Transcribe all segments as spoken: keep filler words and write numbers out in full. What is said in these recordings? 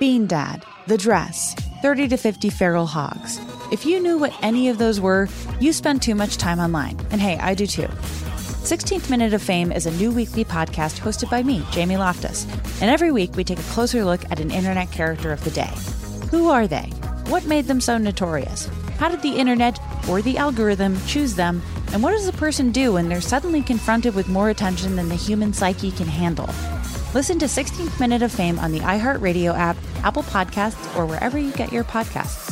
Bean Dad, The Dress, thirty to fifty Feral Hogs. If you knew what any of those were, you spend too much time online. And hey, I do too. sixteenth Minute of Fame is a new weekly podcast hosted by me, Jamie Loftus. And every week we take a closer look at an internet character of the day. Who are they? What made them so notorious? How did the internet or the algorithm choose them? And what does a person do when they're suddenly confronted with more attention than the human psyche can handle? Listen to sixteenth Minute of Fame on the iHeartRadio app, Apple Podcasts, or wherever you get your podcasts.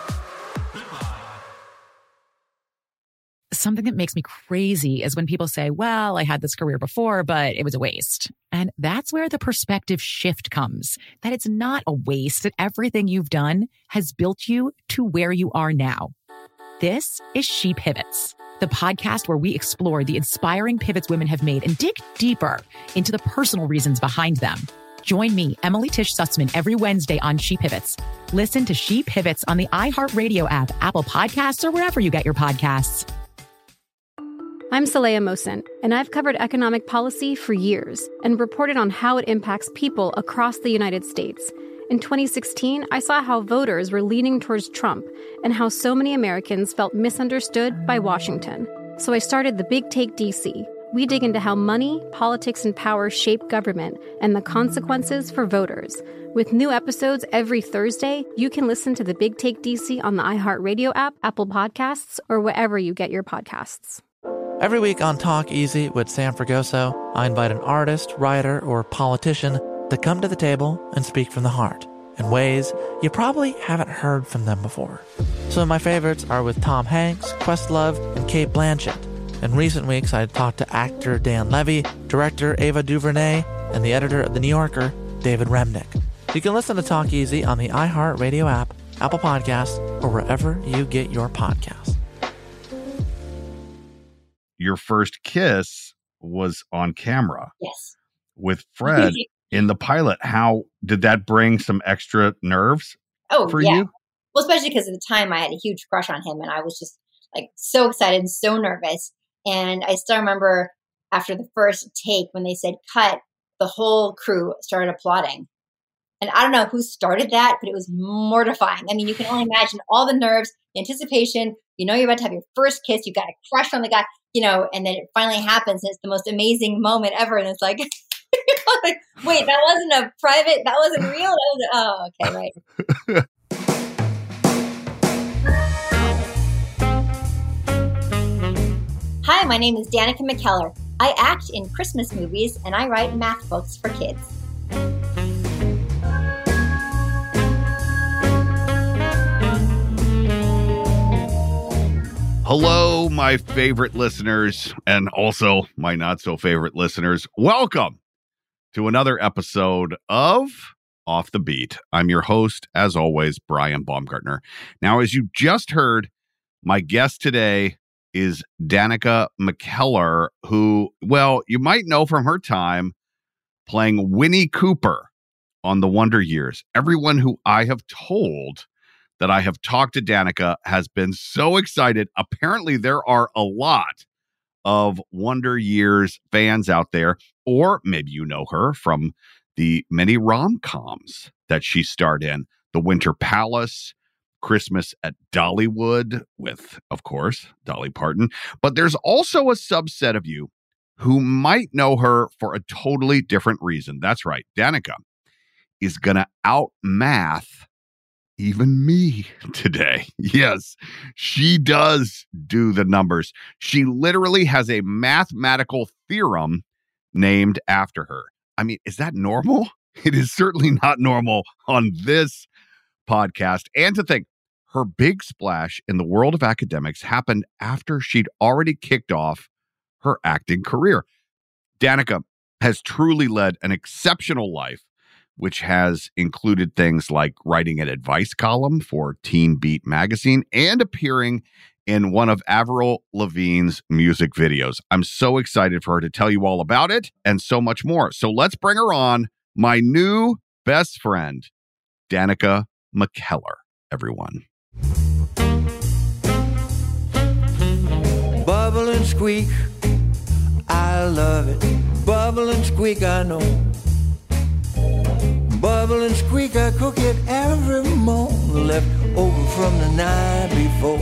Something that makes me crazy is when people say, well, I had this career before, but it was a waste. And that's where the perspective shift comes, that it's not a waste, that everything you've done has built you to where you are now. This is She Pivots, the podcast where we explore the inspiring pivots women have made and dig deeper into the personal reasons behind them. Join me, Emily Tish Sussman, every Wednesday on She Pivots. Listen to She Pivots on the iHeartRadio app, Apple Podcasts, or wherever you get your podcasts. I'm Saleha Mohsin, and I've covered economic policy for years and reported on how it impacts people across the United States. In twenty sixteen, I saw how voters were leaning towards Trump and how so many Americans felt misunderstood by Washington. So I started The Big Take D C. We dig into how money, politics, and power shape government and the consequences for voters. With new episodes every Thursday, you can listen to The Big Take D C on the iHeartRadio app, Apple Podcasts, or wherever you get your podcasts. Every week on Talk Easy with Sam Fragoso, I invite an artist, writer, or politician to come to the table and speak from the heart in ways you probably haven't heard from them before. Some of my favorites are with Tom Hanks, Questlove, and Cate Blanchett. In recent weeks, I talked to actor Dan Levy, director Ava DuVernay, and the editor of The New Yorker, David Remnick. You can listen to Talk Easy on the iHeartRadio app, Apple Podcasts, or wherever you get your podcasts. Your first kiss was on camera. Yes. With Fred in the pilot. How did that bring some extra nerves oh, for yeah. you? Well, especially because at the time I had a huge crush on him and I was just like so excited and so nervous. And I still remember after the first take when they said cut, the whole crew started applauding. And I don't know who started that, but it was mortifying. I mean, you can only imagine all the nerves, the anticipation. You know, you're about to have your first kiss. You've got a crush on the guy, you know, and then it finally happens. And it's the most amazing moment ever. And it's like, like wait, that wasn't a private, that wasn't real. That was, oh, okay, right. Hi, my name is Danica McKellar. I act in Christmas movies and I write math books for kids. Hello, my favorite listeners, and also my not so favorite listeners. Welcome to another episode of Off the Beat. I'm your host, as always, Brian Baumgartner. Now, as you just heard, my guest today is Danica McKellar, who, well, you might know from her time playing Winnie Cooper on The Wonder Years. Everyone who I have told that I have talked to Danica has been so excited. Apparently, there are a lot of Wonder Years fans out there, or maybe you know her from the many rom-coms that she starred in. The Winter Palace, Christmas at Dollywood with, of course, Dolly Parton. But there's also a subset of you who might know her for a totally different reason. That's right. Danica is going to outmath even me today. Yes, she does do the numbers. She literally has a mathematical theorem named after her. I mean, is that normal? It is certainly not normal on this podcast. And to think, her big splash in the world of academics happened after she'd already kicked off her acting career. Danica has truly led an exceptional life, which has included things like writing an advice column for Teen Beat magazine and appearing in one of Avril Lavigne's music videos. I'm so excited for her to tell you all about it and so much more. So let's bring her on, my new best friend, Danica McKellar, everyone. Bubble and squeak, I love it. Bubble and squeak, I know. Bubble and squeak, I cook it every morning, left over from the night before.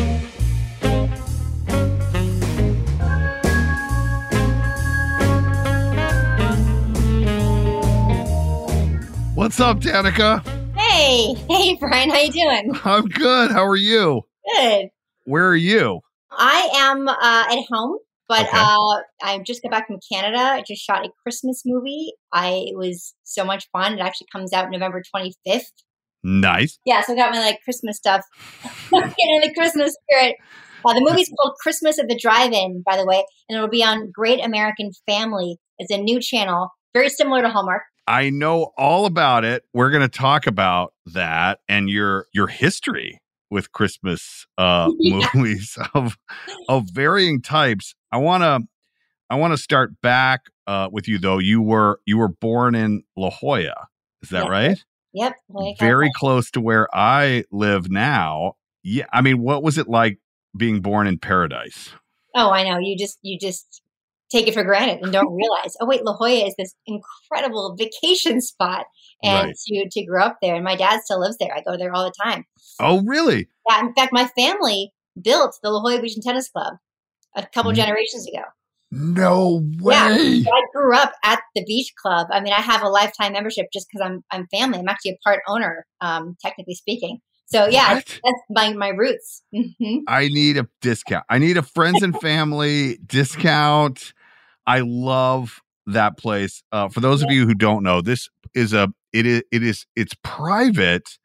What's up, Danica? Hey, hey, Brian, how you doing? I'm good. How are you? Good. Where are you? I am uh, at home, but Okay. uh, I just got back from Canada. I just shot a Christmas movie. I it was so much fun. It actually comes out November twenty-fifth. Nice. Yeah, so I got my like Christmas stuff. Getting in the Christmas spirit. Uh, the movie's called Christmas at the Drive-In, by the way, and it'll be on Great American Family. It's a new channel, very similar to Hallmark. I know all about it. We're going to talk about that and your your history with Christmas uh, Yeah. movies of of varying types. I want to I want to start back uh, with you though. You were you were born in La Jolla. Is that Yeah. right? Yep. Like, Very uh, close to where I live now. Yeah, I mean, what was it like being born in paradise? Oh, I know. You just you just take it for granted and don't realize. Oh, wait, La Jolla is this incredible vacation spot, and Right. to to grow up there. And my dad still lives there. I go there all the time. Oh, really? Yeah, in fact, my family built the La Jolla Beach and Tennis Club a couple Mm. generations ago. No Yeah, way. so I grew up at the beach club. I mean, I have a lifetime membership just because I'm I'm family. I'm actually a part owner, um, technically speaking. So yeah, What? that's my my roots. hmm I need a discount. I need a friends and family discount. I love that place. Uh, for those of you who don't know, this is a it is it is it's private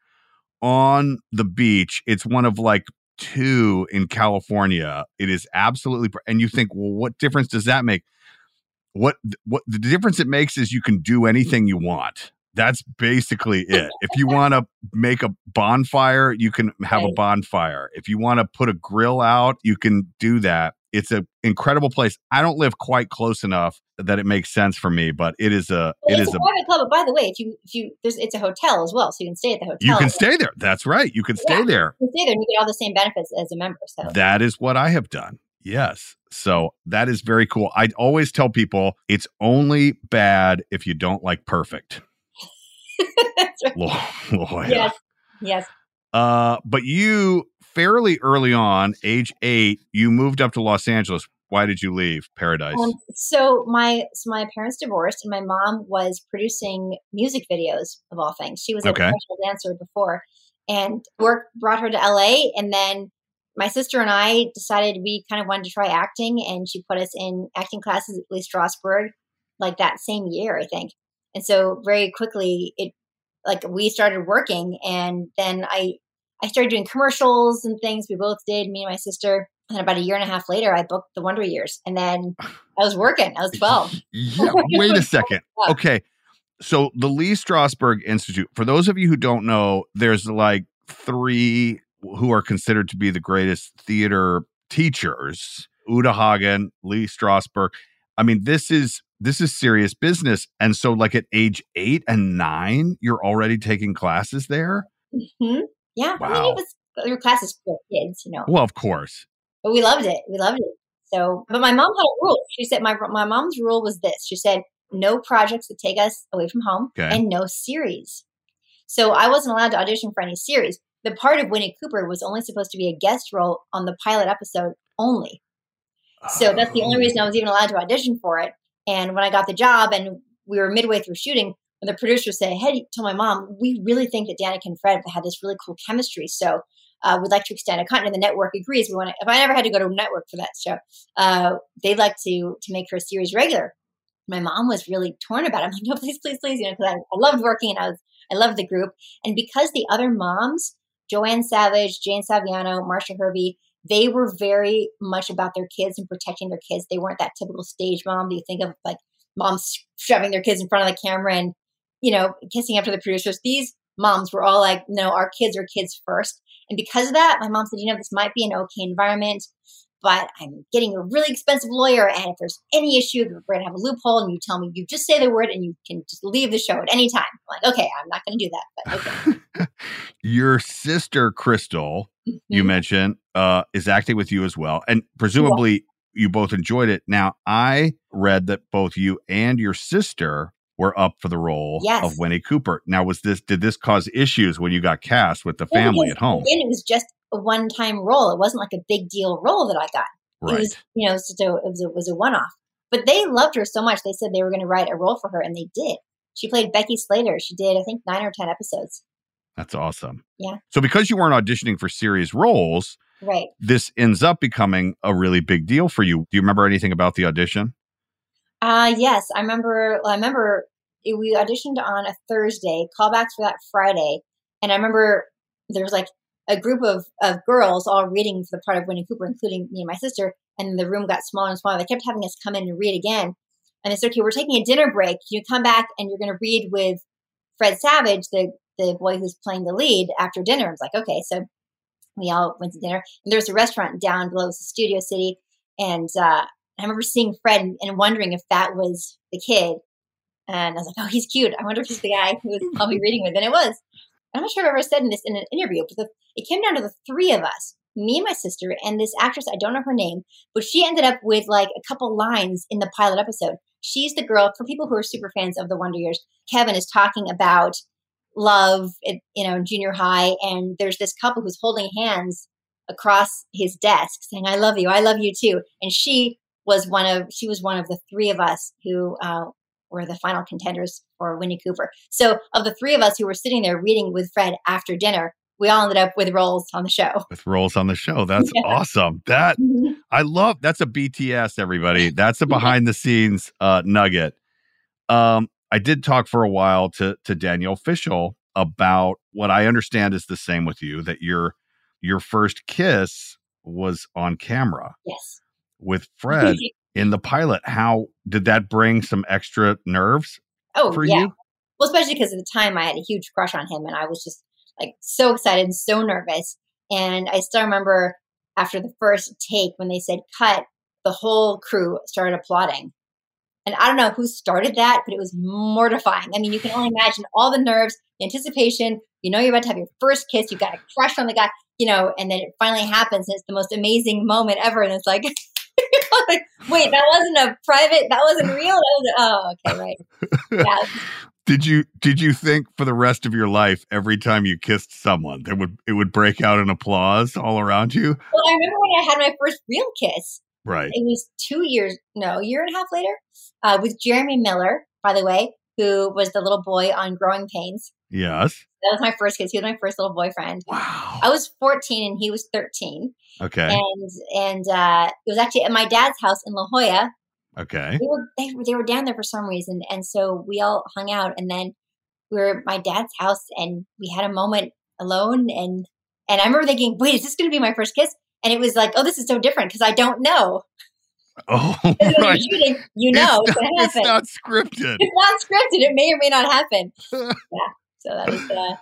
on the beach. It's one of like two in California. It is absolutely pri- and you think, well, what difference does that make? What what the difference it makes is you can do anything you want. That's basically it. If you want to make a bonfire, you can have a Right. bonfire. If you want to put a grill out, you can do that. It's an incredible place. I don't live quite close enough that it makes sense for me, but it is a Well, it it's is a a private club, but by the way, if you if you there's it's a hotel as well, so you can stay at the hotel. you can stay there. That's right. You can stay Yeah. there. You can stay there and you get all the same benefits as a member. So That is what I have done. Yes. So that is very cool. I always tell people it's only bad if you don't like perfect. That's right. Lo- La Jolla. Yes, yes. Uh, but you fairly early on, age eight, you moved up to Los Angeles. Why did you leave Paradise? Um, so my so my parents divorced, and my mom was producing music videos of all things. She was a Okay. professional dancer before, and work brought her to L A. And then my sister and I decided we kind of wanted to try acting, and she put us in acting classes at Lee Strasberg, like that same year, I think. And so very quickly, it like we started working, and then I I started doing commercials and things. We both did, me and my sister. And about a year and a half later, I booked the Wonder Years, and then I was working. I was twelve. Yeah, wait a second. Yeah. Okay. So the Lee Strasberg Institute, for those of you who don't know, there's like three who are considered to be the greatest theater teachers, Uta Hagen, Lee Strasberg. I mean, this is this is serious business. And so like at age eight and nine, you're already taking classes there? hmm Yeah, I mean, Wow. it was your classes for kids, you know, Well, of course. but we loved it. We loved it. So, but my mom had a rule. She said my my mom's rule was this. She said no projects that take us away from home, Okay. and no series. So I wasn't allowed to audition for any series. The part of Winnie Cooper was only supposed to be a guest role on the pilot episode only. So that's the only reason I was even allowed to audition for it. And when I got the job and we were midway through shooting, when the producers said, hey, told my mom, we really think that Danica and Fred had this really cool chemistry. So uh, we'd like to extend a cut. And the network agrees. We want to, if I never had to go to a network for that show, uh, they'd like to to make her a series regular. My mom was really torn about it. I'm like, no, please, please, please. You know, because I, I loved working and I was, I loved the group. And because the other moms, Joanne Savage, Jane Saviano, Marsha Hervey, they were very much about their kids and protecting their kids. They weren't that typical stage mom that you think of, like moms shoving their kids in front of the camera and, you know, kissing up to the producers. These moms were all like, no, our kids are kids first. And because of that, my mom said, you know, this might be an okay environment, but I'm getting a really expensive lawyer. And if there's any issue, we're going to have a loophole. And you tell me, you just say the word and you can just leave the show at any time. I'm like, okay, I'm not going to do that. But okay. Your sister, Crystal, you Mhm. mentioned, uh, is acting with you as well. And presumably you both enjoyed it. Now, I read that both you and your sister were up for the role Yes. of Winnie Cooper. Now, was this did this cause issues when you got cast with the Yeah, family because, at home? Again, it was just a one-time role. It wasn't like a big deal role that I got. Right. It was, you know, it was, a, it was a, it was a one-off. But they loved her so much. They said they were going to write a role for her, and they did. She played Becky Slater. She did, I think, nine or ten episodes. That's awesome. Yeah. So because you weren't auditioning for serious roles, right, this ends up becoming a really big deal for you. Do you remember anything about the audition? Uh, yes, I remember. Well, I remember it, we auditioned on a Thursday, callbacks for that Friday, and I remember there was like a group of, of girls all reading for the part of Winnie Cooper, including me and my sister, and the room got smaller and smaller. They kept having us come in and read again, and they said, "Okay, we're taking a dinner break. You come back and you're going to read with Fred Savage, the the boy who's playing the lead, after dinner." I was like, "Okay," so we all went to dinner, and there's a restaurant down below, it was Studio City, and uh, I remember seeing Fred and, and wondering if that was the kid. And I was like, oh, he's cute. I wonder if he's the guy who was probably reading with. And it was. I'm not sure I've ever said in this in an interview, but the, it came down to the three of us, me and my sister, and this actress, I don't know her name, but she ended up with like a couple lines in the pilot episode. She's the girl, for people who are super fans of the Wonder Years, Kevin is talking about love, at, you know, in junior high. And there's this couple who's holding hands across his desk saying, I love you. I love you too. And she was one of, she was one of the three of us who, uh, were the final contenders for Winnie Cooper. So of the three of us who were sitting there reading with Fred after dinner, we all ended up with roles on the show. With roles on the show. That's yeah. awesome. That mm-hmm. I love. That's a B T S, everybody. That's a behind the scenes uh, nugget. Um, I did talk for a while to to Danielle Fishel about what I understand is the same with you, that your your first kiss was on camera. Yes. With Fred. In the pilot, how did that bring some extra nerves oh, for yeah. you? Well, especially because at the time I had a huge crush on him and I was just like so excited and so nervous. And I still remember after the first take when they said cut, the whole crew started applauding. And I don't know who started that, but it was mortifying. I mean, you can only imagine all the nerves, the anticipation. You know, you're about to have your first kiss. You've got a crush on the guy, you know, and then it finally happens. And it's the most amazing moment ever. And it's like, like, wait, that wasn't a private, that wasn't real. That was, oh, okay, right. Yeah. Did you did you think for the rest of your life, every time you kissed someone, there would it would break out in applause all around you? Well, I remember when I had my first real kiss. Right. It was two years, no, a year and a half later, uh, with Jeremy Miller, by the way, who was the little boy on Growing Pains. Yes. That was my first kiss. He was my first little boyfriend. Wow. I was fourteen and he was thirteen. Okay. And and uh, it was actually at my dad's house in La Jolla. Okay. They were they, they were down there for some reason, and so we all hung out. And then we were at my dad's house, and we had a moment alone. And and I remember thinking, "Wait, is this going to be my first kiss?" And it was like, "Oh, this is so different because I don't know." Oh, when right. you're shooting, you know, it's, it's, not, it's not scripted. It's not scripted. It may or may not happen. Yeah. So that was. Uh,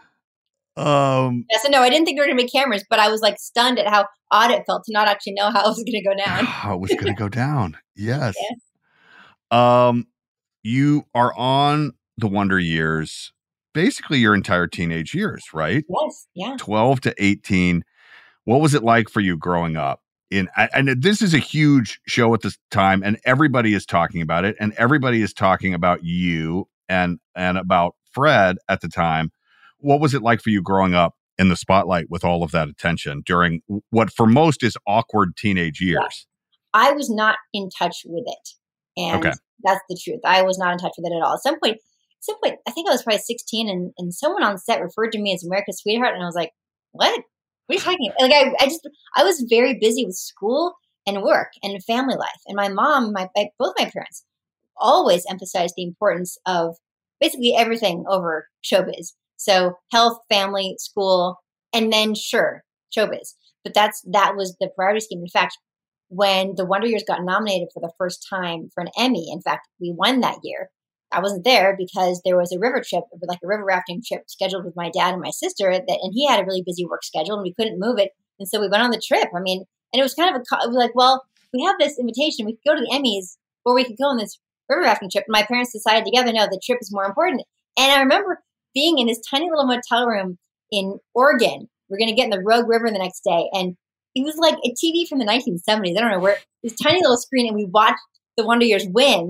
Um, yeah, so no, I didn't think there were going to be cameras, but I was like stunned at how odd it felt to not actually know how it was going to go down. How it was going to go down. Yes. Yeah. Um, you are on the Wonder Years, basically your entire teenage years, right? Yes. Yeah. twelve to eighteen. What was it like for you growing up? In and this is a huge show at this time, and everybody is talking about it, and everybody is talking about you and and about Fred at the time. What was it like for you growing up in the spotlight with all of that attention during what for most is awkward teenage years? Yeah. I was not in touch with it. And okay. That's the truth. I was not in touch with it at all. At some point, at some point, I think I was probably sixteen and, and someone on set referred to me as America's sweetheart. And I was like, what? What are you talking about? Like, I, I just, I was very busy with school and work and family life. And my mom, my, my both my parents always emphasized the importance of basically everything over showbiz. So health, family, school, and then sure, showbiz. But that's that was the priority scheme. In fact, when the Wonder Years got nominated for the first time for an Emmy, in fact, we won that year. I wasn't there because there was a river trip, like a river rafting trip scheduled with my dad and my sister, that, and he had a really busy work schedule and we couldn't move it. And so we went on the trip. I mean, and it was kind of a, it was like, well, we have this invitation. We could go to the Emmys or we could go on this river rafting trip. And my parents decided together, no, the trip is more important. And I remember being in this tiny little motel room in Oregon. We're going to get in the Rogue River the next day. And it was like a T V from the nineteen seventies. I don't know where, this tiny little screen. And we watched the Wonder Years win.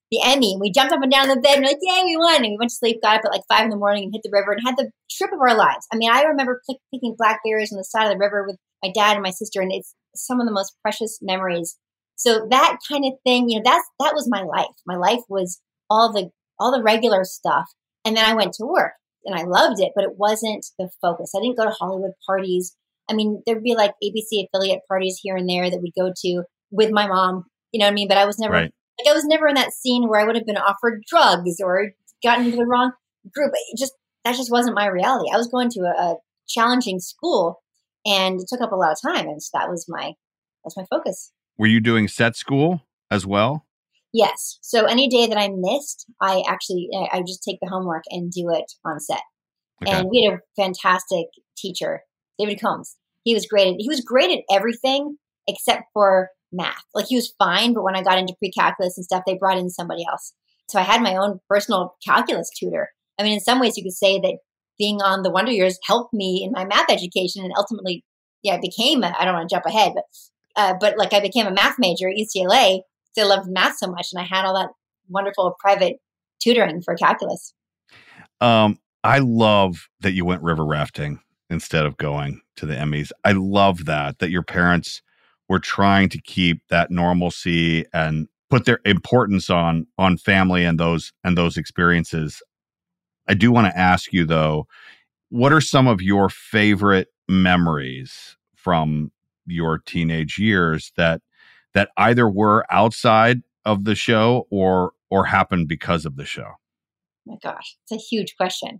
the Emmy. And we jumped up and down the bed and we're like, yay, we won. And we went to sleep, got up at like five in the morning and hit the river and had the trip of our lives. I mean, I remember pick, picking blackberries on the side of the river with my dad and my sister, and it's some of the most precious memories. So that kind of thing, you know, that's, that was my life. My life was all the, all the regular stuff. And then I went to work and I loved it, but it wasn't the focus. I didn't go to Hollywood parties. I mean, there'd be like A B C affiliate parties here and there that we'd go to with my mom, you know what I mean? But I was never, right. like I was never in that scene where I would have been offered drugs or gotten into the wrong group. It just, that just wasn't my reality. I was going to a, a challenging school and it took up a lot of time. And so that was my, that was my focus. Were you doing set school as well? Yes. So any day that I missed, I actually, I would just take the homework and do it on set. Okay. And we had a fantastic teacher, David Combs. He was great. At, he was great at everything except for math. Like he was fine, but when I got into pre-calculus and stuff, they brought in somebody else. So I had my own personal calculus tutor. I mean, in some ways you could say that being on the Wonder Years helped me in my math education, and ultimately, yeah, I became, a, I don't want to jump ahead, but Uh, but like I became a math major at U C L A because I loved math so much, and I had all that wonderful private tutoring for calculus. Um, I love that you went river rafting instead of going to the Emmys. I love that, that your parents were trying to keep that normalcy and put their importance on on family and those and those experiences. I do want to ask you though, what are some of your favorite memories from your teenage years that that either were outside of the show or or happened because of the show? Oh my gosh, it's a huge question.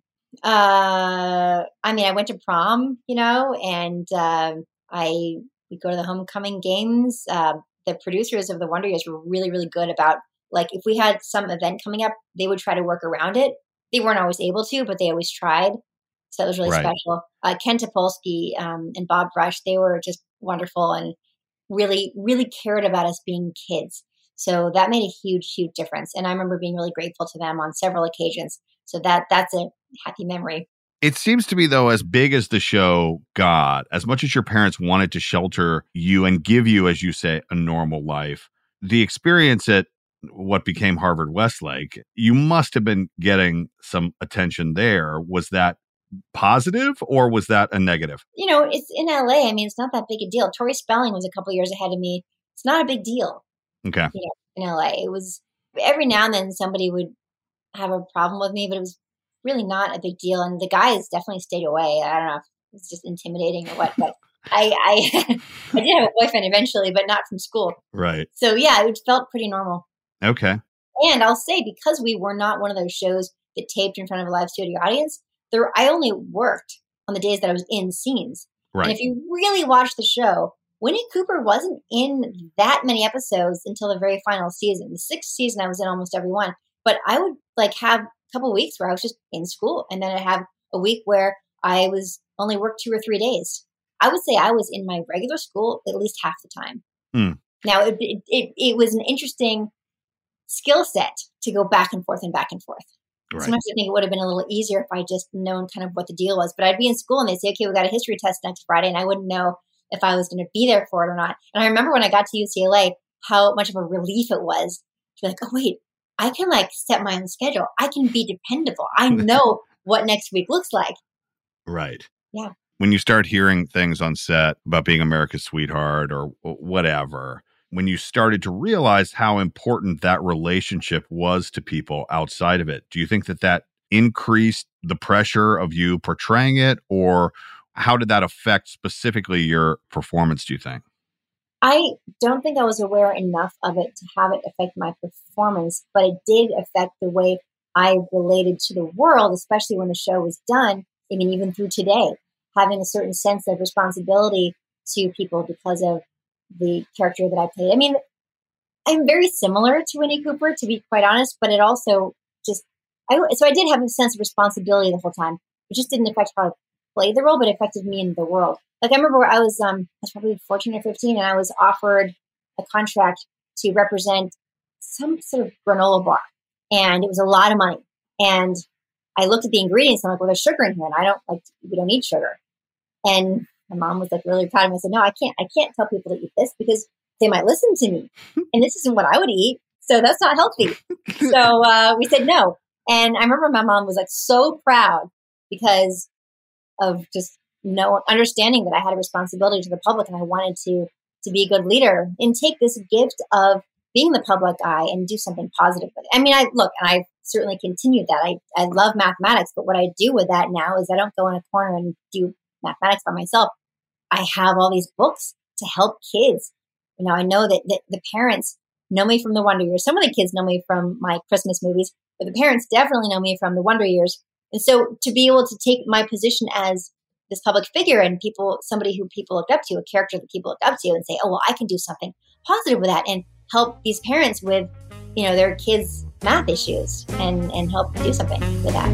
Uh, I mean, I went to prom, you know, and uh, I we go to the homecoming games. Uh, the producers of the Wonder Years were really, really good about, like, if we had some event coming up, they would try to work around it. They weren't always able to, but they always tried. So that was really right. special. Uh, Ken Topolsky um, and Bob Brush, they were just wonderful and really, really cared about us being kids. So that made a huge, huge difference. And I remember being really grateful to them on several occasions. So that that's a happy memory. It seems to me, though, as big as the show got, as much as your parents wanted to shelter you and give you, as you say, a normal life, the experience at what became Harvard Westlake, you must have been getting some attention there. Was that positive or was that a negative? You know, it's in L A. I mean, it's not that big a deal. Tori Spelling was a couple years ahead of me. It's not a big deal. Okay. You know, in L A. It was every now and then somebody would have a problem with me, but it was really not a big deal. And the guys definitely stayed away. I don't know if it's just intimidating or what, but I I, I did have a boyfriend eventually, but not from school. Right. So yeah, it felt pretty normal. Okay. And I'll say, because we were not one of those shows that taped in front of a live studio audience, there I only worked on the days that I was in scenes. Right. And if you really watch the show, Winnie Cooper wasn't in that many episodes until the very final season. The sixth season, I was in almost every one. But I would like have a couple of weeks where I was just in school, and then I'd have a week where I was only worked two or three days. I would say I was in my regular school at least half the time. Mm. Now, it, it, it, it was an interesting skill set to go back and forth and back and forth. Right. Sometimes I think it would have been a little easier if I just known kind of what the deal was. But I'd be in school and they'd say, okay, we got a history test next Friday. And I wouldn't know if I was going to be there for it or not. And I remember when I got to U C L A, how much of a relief it was to be like, oh, wait, I can like set my own schedule. I can be dependable. I know what next week looks like. Right. Yeah. When you start hearing things on set about being America's sweetheart or whatever, when you started to realize how important that relationship was to people outside of it, do you think that that increased the pressure of you portraying it, or how did that affect specifically your performance, do you think? I don't think I was aware enough of it to have it affect my performance, but it did affect the way I related to the world, especially when the show was done. I mean, even through today, having a certain sense of responsibility to people because of the character that I played. I mean, I'm very similar to Winnie Cooper, to be quite honest, but it also just, I, so I did have a sense of responsibility the whole time. It just didn't affect how I played the role, but it affected me in the world. Like I remember where I was, um, I was probably fourteen or fifteen, and I was offered a contract to represent some sort of granola bar, and it was a lot of money. And I looked at the ingredients, and I'm like, well, there's sugar in here, and I don't like, we don't eat sugar. And my mom was like really proud of me. I said, no, I can't, I can't tell people to eat this because they might listen to me. And this isn't what I would eat. So that's not healthy. So uh, we said no. And I remember my mom was like so proud because of just no understanding that I had a responsibility to the public and I wanted to to be a good leader and take this gift of being the public eye and do something positive with it. I mean, I look, and I certainly continued that. I, I love mathematics, but what I do with that now is I don't go in a corner and do mathematics by myself. I have all these books to help kids. You know, I know that, that the parents know me from the Wonder Years. Some of the kids know me from my Christmas movies, but the parents definitely know me from the Wonder Years. And so to be able to take my position as this public figure and people, somebody who people looked up to, a character that people looked up to and say, oh, well, I can do something positive with that and help these parents with, you know, their kids' math issues and, and help do something with that.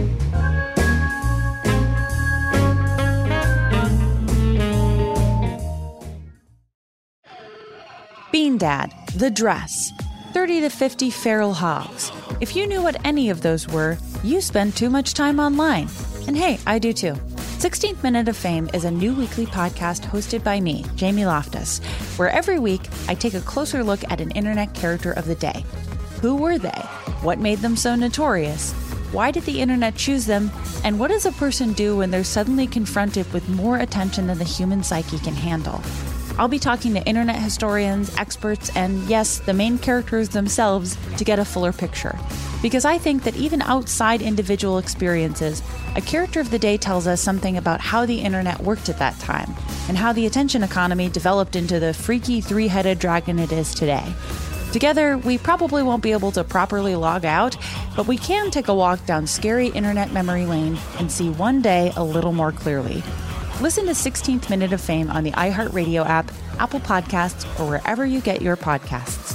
Bean Dad, The Dress, thirty to fifty Feral Hogs. If you knew what any of those were, you spend too much time online. And hey, I do too. sixteenth Minute of Fame is a new weekly podcast hosted by me, Jamie Loftus, where every week I take a closer look at an internet character of the day. Who were they? What made them so notorious? Why did the internet choose them? And what does a person do when they're suddenly confronted with more attention than the human psyche can handle? I'll be talking to internet historians, experts, and yes, the main characters themselves to get a fuller picture. Because I think that even outside individual experiences, a character of the day tells us something about how the internet worked at that time and how the attention economy developed into the freaky three-headed dragon it is today. Together, we probably won't be able to properly log out, but we can take a walk down scary internet memory lane and see one day a little more clearly. Listen to sixteenth Minute of Fame on the iHeartRadio app, Apple Podcasts, or wherever you get your podcasts.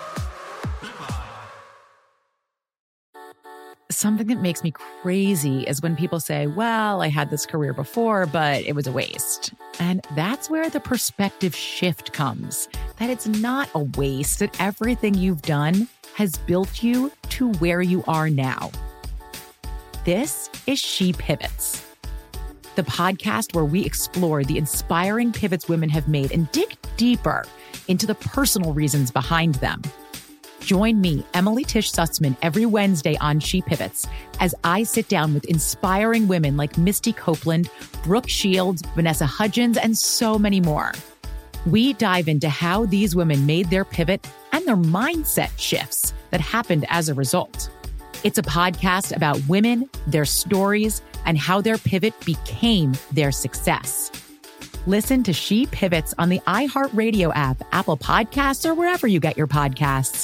Something that makes me crazy is when people say, well, I had this career before, but it was a waste. And that's where the perspective shift comes, that it's not a waste, that everything you've done has built you to where you are now. This is She Pivots, the podcast where we explore the inspiring pivots women have made and dig deeper into the personal reasons behind them. Join me, Emily Tish Sussman, every Wednesday on She Pivots as I sit down with inspiring women like Misty Copeland, Brooke Shields, Vanessa Hudgens, and so many more. We dive into how these women made their pivot and their mindset shifts that happened as a result. It's a podcast about women, their stories, and how their pivot became their success. Listen to She Pivots on the iHeartRadio app, Apple Podcasts, or wherever you get your podcasts.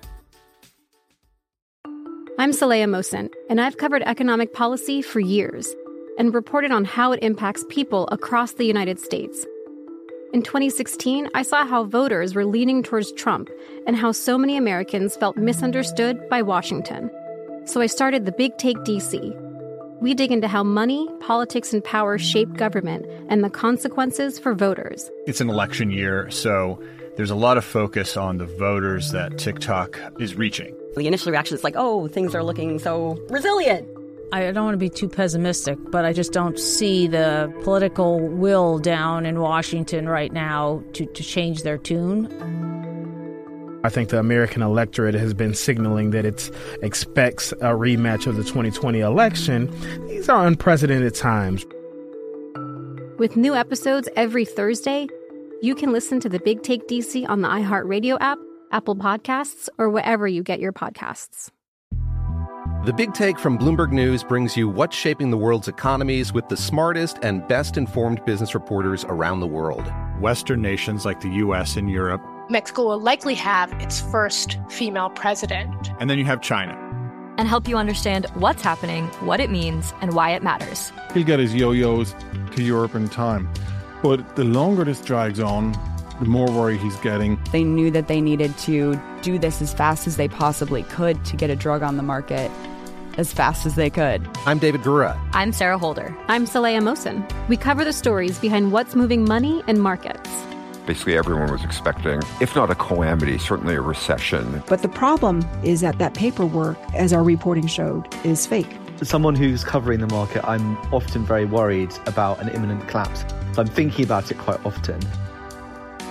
I'm Saleha Mohsin, and I've covered economic policy for years and reported on how it impacts people across the United States. In twenty sixteen, I saw how voters were leaning towards Trump and how so many Americans felt misunderstood by Washington. So I started The Big Take D C. We dig into how money, politics, and power shape government and the consequences for voters. It's an election year, so there's a lot of focus on the voters that TikTok is reaching. The initial reaction is like, oh, things are looking so resilient. I don't want to be too pessimistic, but I just don't see the political will down in Washington right now to, to change their tune. I think the American electorate has been signaling that it expects a rematch of the twenty twenty election. These are unprecedented times. With new episodes every Thursday, you can listen to The Big Take D C on the iHeartRadio app, Apple Podcasts, or wherever you get your podcasts. The Big Take from Bloomberg News brings you what's shaping the world's economies with the smartest and best-informed business reporters around the world. Western nations like the U S and Europe. Mexico will likely have its first female president. And then you have China. And help you understand what's happening, what it means, and why it matters. He'll get his yo-yos to Europe in time. But the longer this drags on, the more worry he's getting. They knew that they needed to do this as fast as they possibly could to get a drug on the market as fast as they could. I'm David Gura. I'm Sarah Holder. I'm Saleha Mohsin. We cover the stories behind what's moving money and markets. Basically, everyone was expecting, if not a calamity, certainly a recession. But the problem is that that paperwork, as our reporting showed, is fake. As someone who's covering the market, I'm often very worried about an imminent collapse. So I'm thinking about it quite often.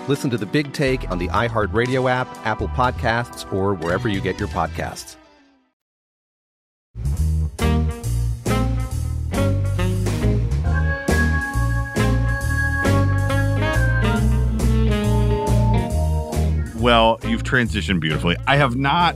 Listen to The Big Take on the iHeartRadio app, Apple Podcasts, or wherever you get your podcasts. Well, you've transitioned beautifully. I have not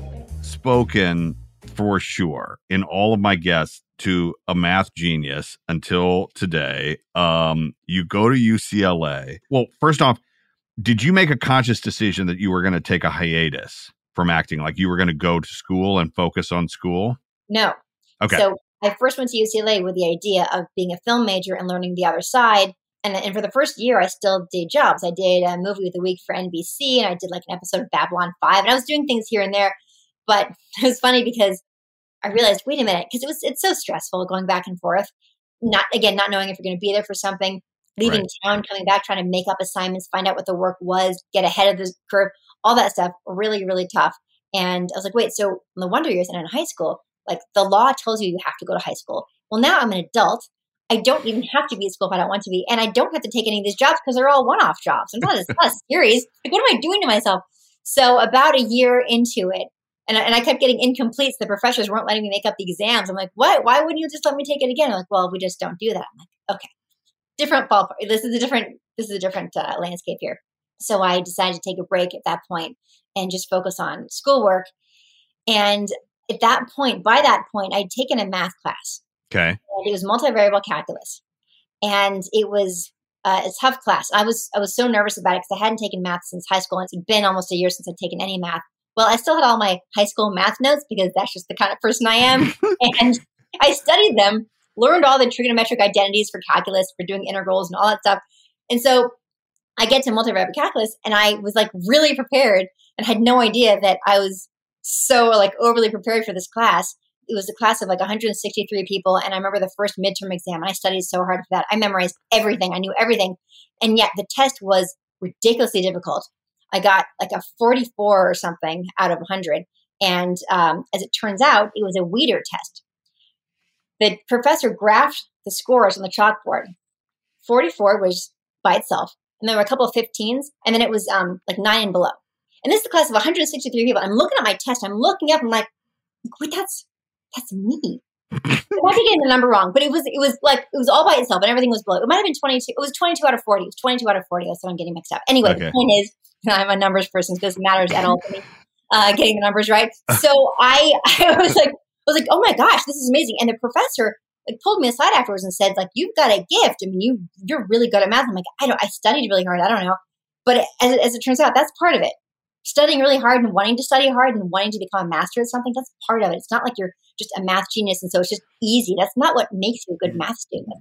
spoken for sure in all of my guests to a math genius until today. Um, you go to U C L A. Well, first off, did you make a conscious decision that you were going to take a hiatus from acting? Like you were going to go to school and focus on school? No. Okay. So I first went to U C L A with the idea of being a film major and learning the other side. And, and for the first year, I still did jobs. I did a movie of the week for N B C, and I did like an episode of Babylon five, and I was doing things here and there. But it was funny because I realized, wait a minute, because it was it's so stressful going back and forth. Not again, not knowing if you're going to be there for something, leaving Right. town, coming back, trying to make up assignments, find out what the work was, get ahead of the curve, all that stuff. Really, really tough. And I was like, wait, so in the Wonder Years and in high school, like the law tells you you have to go to high school. Well, now I'm an adult. I don't even have to be at school if I don't want to be. And I don't have to take any of these jobs because they're all one-off jobs. I'm not, it's not a series. Like, what am I doing to myself? So about a year into it, and I, and I kept getting incompletes. The professors weren't letting me make up the exams. I'm like, what? Why wouldn't you just let me take it again? I'm like, well, we just don't do that. I'm like, okay, different ballpark. This is a different, this is a different uh, landscape here. So I decided to take a break at that point and just focus on schoolwork. And at that point, by that point, I'd taken a math class. Okay. And it was multivariable calculus, and it was uh, a tough class. I was I was so nervous about it because I hadn't taken math since high school, and it's been almost a year since I'd taken any math. Well, I still had all my high school math notes because that's just the kind of person I am, and I studied them, learned all the trigonometric identities for calculus, for doing integrals and all that stuff. And so I get to multivariable calculus, and I was like really prepared, and had no idea that I was so like overly prepared for this class. It was a class of like one hundred sixty-three people. And I remember the first midterm exam, and I studied so hard for that. I memorized everything. I knew everything. And yet the test was ridiculously difficult. I got like a forty-four or something out of one hundred. And um, as it turns out, it was a Weider test. The professor graphed the scores on the chalkboard. forty-four was by itself. And there were a couple of fifteens. And then it was um, like nine and below. And this is a class of one hundred sixty-three people. I'm looking at my test. I'm looking up. I'm like, wait, that's that's me. I might be getting the number wrong, but it was it was like it was all by itself, and everything was below. It might have been twenty-two. It was twenty-two out of forty. It was twenty-two out of forty. That's what I'm getting mixed up. Anyway, Okay. the point is, I'm a numbers person, so this matters at all to me. Uh, getting the numbers right. So I I was like I was like, oh my gosh, this is amazing. And the professor like pulled me aside afterwards and said, like, you've got a gift. I mean, you you're really good at math. I'm like, I don't. I studied really hard. I don't know, but as as it turns out, that's part of it. Studying really hard and wanting to study hard and wanting to become a master at something, that's part of it. It's not like you're just a math genius and so it's just easy. That's not what makes you a good math student.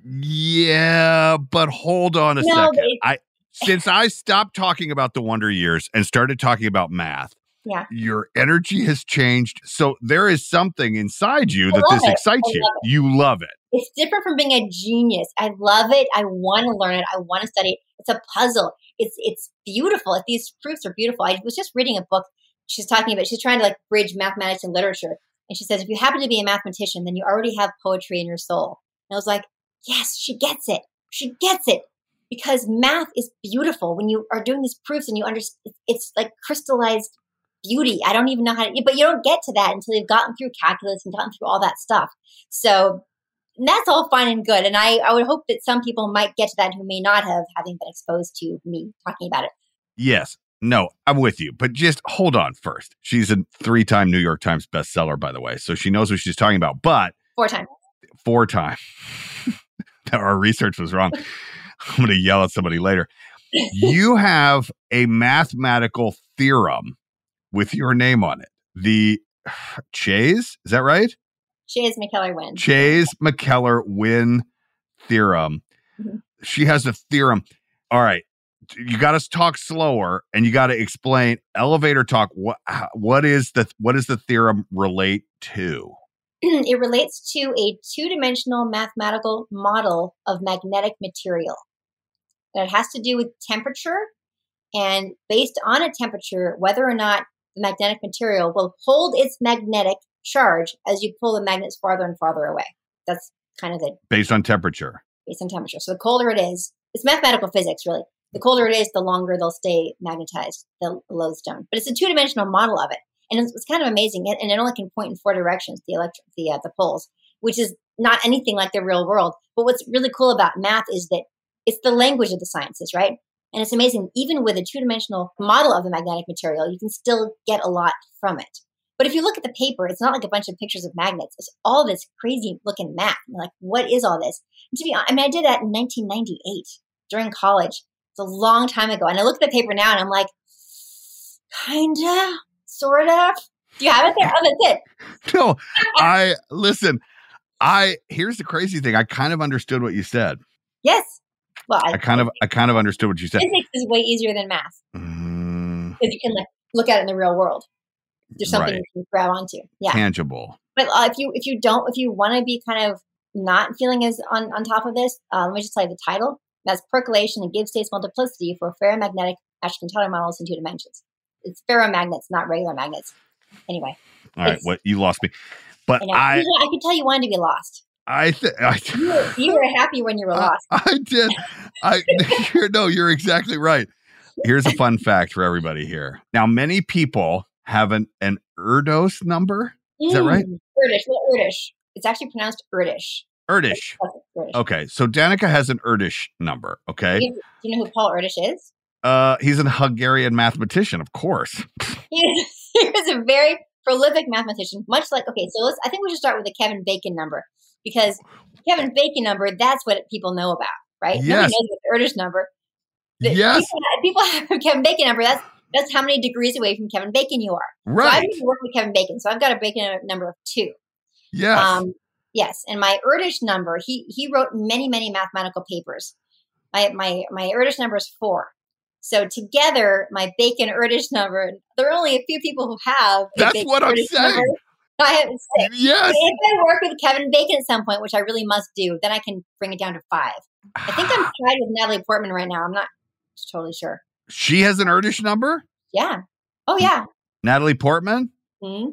Yeah, but hold on a No, second. but it- I since I stopped talking about the Wonder Years and started talking about math, Yeah. your energy has changed. So there is something inside you I that love this it. excites I you. love it. You love it. It's different from being a genius. I love it. I want to learn it. I want to study it. It's a puzzle. It's it's beautiful. These proofs are beautiful. I was just reading a book. She's talking about, she's trying to like bridge mathematics and literature. And she says, if you happen to be a mathematician, then you already have poetry in your soul. And I was like, yes, she gets it. She gets it. Because math is beautiful. When you are doing these proofs and you understand, it's like crystallized beauty. I don't even know how to, but you don't get to that until you've gotten through calculus and gotten through all that stuff. So that's all fine and good. And I, I would hope that some people might get to that who may not have, having been exposed to me talking about it. Yes. No, I'm with you. But just hold on first. She's a three-time New York Times bestseller, by the way. So she knows what she's talking about. But Four times. four times. Our research was wrong. I'm going to yell at somebody later. You have a mathematical theorem with your name on it. The Chayes, is that right? Chayes McKellar-Wynn. Chayes McKellar-Wynn theorem. Mm-hmm. She has a theorem. All right. You got to talk slower and you got to explain elevator talk. What, what is the, what does the theorem relate to? It relates to a two-dimensional mathematical model of magnetic material. And it has to do with temperature, and based on a temperature, whether or not the magnetic material will hold its magnetic charge as you pull the magnets farther and farther away. That's kind of the Based on temperature. based on temperature. So the colder it is, it's mathematical physics, really. The colder it is, the longer they'll stay magnetized, the lodestone. But it's a two-dimensional model of it. And it's, it's kind of amazing. And, and it only can point in four directions, the electric, the, uh, the poles, which is not anything like the real world. But what's really cool about math is that it's the language of the sciences, right? And it's amazing. Even with a two-dimensional model of the magnetic material, you can still get a lot from it. But if you look at the paper, it's not like a bunch of pictures of magnets. It's all this crazy-looking math. You're like, what is all this? And to be honest, I mean, I did that in nineteen ninety-eight during college. It's a long time ago. And I look at the paper now, and I'm like, kinda, sort of. Do you have it there? Oh, that's it. No, I, listen, I, here's the crazy thing. I kind of understood what you said. Yes. Well, I, I kind of, I kind of understood what you said. Physics is way easier than math. Mm. Because you can like look at it in the real world. There's something Right. you can grab onto. Yeah. Tangible. But uh, if you if you don't if you want to be kind of not feeling as on, on top of this, uh, let me just tell you the title. That's Percolation and Gibbs States Multiplicity for Ferromagnetic Ashkentotter Models in Two Dimensions. It's ferromagnets, not regular magnets. Anyway. All right. What you lost me, but I, know. I, I could tell you wanted to be lost. I, th- I You were, you were happy when you were lost. I, I did. I you're, no, you're exactly right. Here's a fun fact for everybody here. Now, many people have an, an Erdos number. Is that right? Mm, Erdish. Well, Erdish. It's actually pronounced Erdish. Erdish. Erdish. Okay. So Danica has an Erdish number. Okay. Do you, do you know who Paul Erdish is? Uh, he's an Hungarian mathematician, of course. He is, he is a very prolific mathematician, much like, okay, so let's, I think we should start with the Kevin Bacon number, because Kevin Bacon number, that's what people know about, right? Yes. Nobody knows the Erdish number. The, Yes. People, people have Kevin Bacon number. That's that's how many degrees away from Kevin Bacon you are. Right. So I've been working with Kevin Bacon, so I've got a Bacon number of two. Yes. Um, yes, and my Erdish number, he he wrote many, many mathematical papers. My my my Erdish number is four. So together, my Bacon Erdish number, there are only a few people who have a That's Bacon what I'm Erdish saying. number. I have six. Yes. If I work with Kevin Bacon at some point, which I really must do, then I can bring it down to five. I think I'm tied with Natalie Portman right now. I'm not totally sure. She has an Erdish number? Yeah. Oh, yeah. Natalie Portman? Mm-hmm.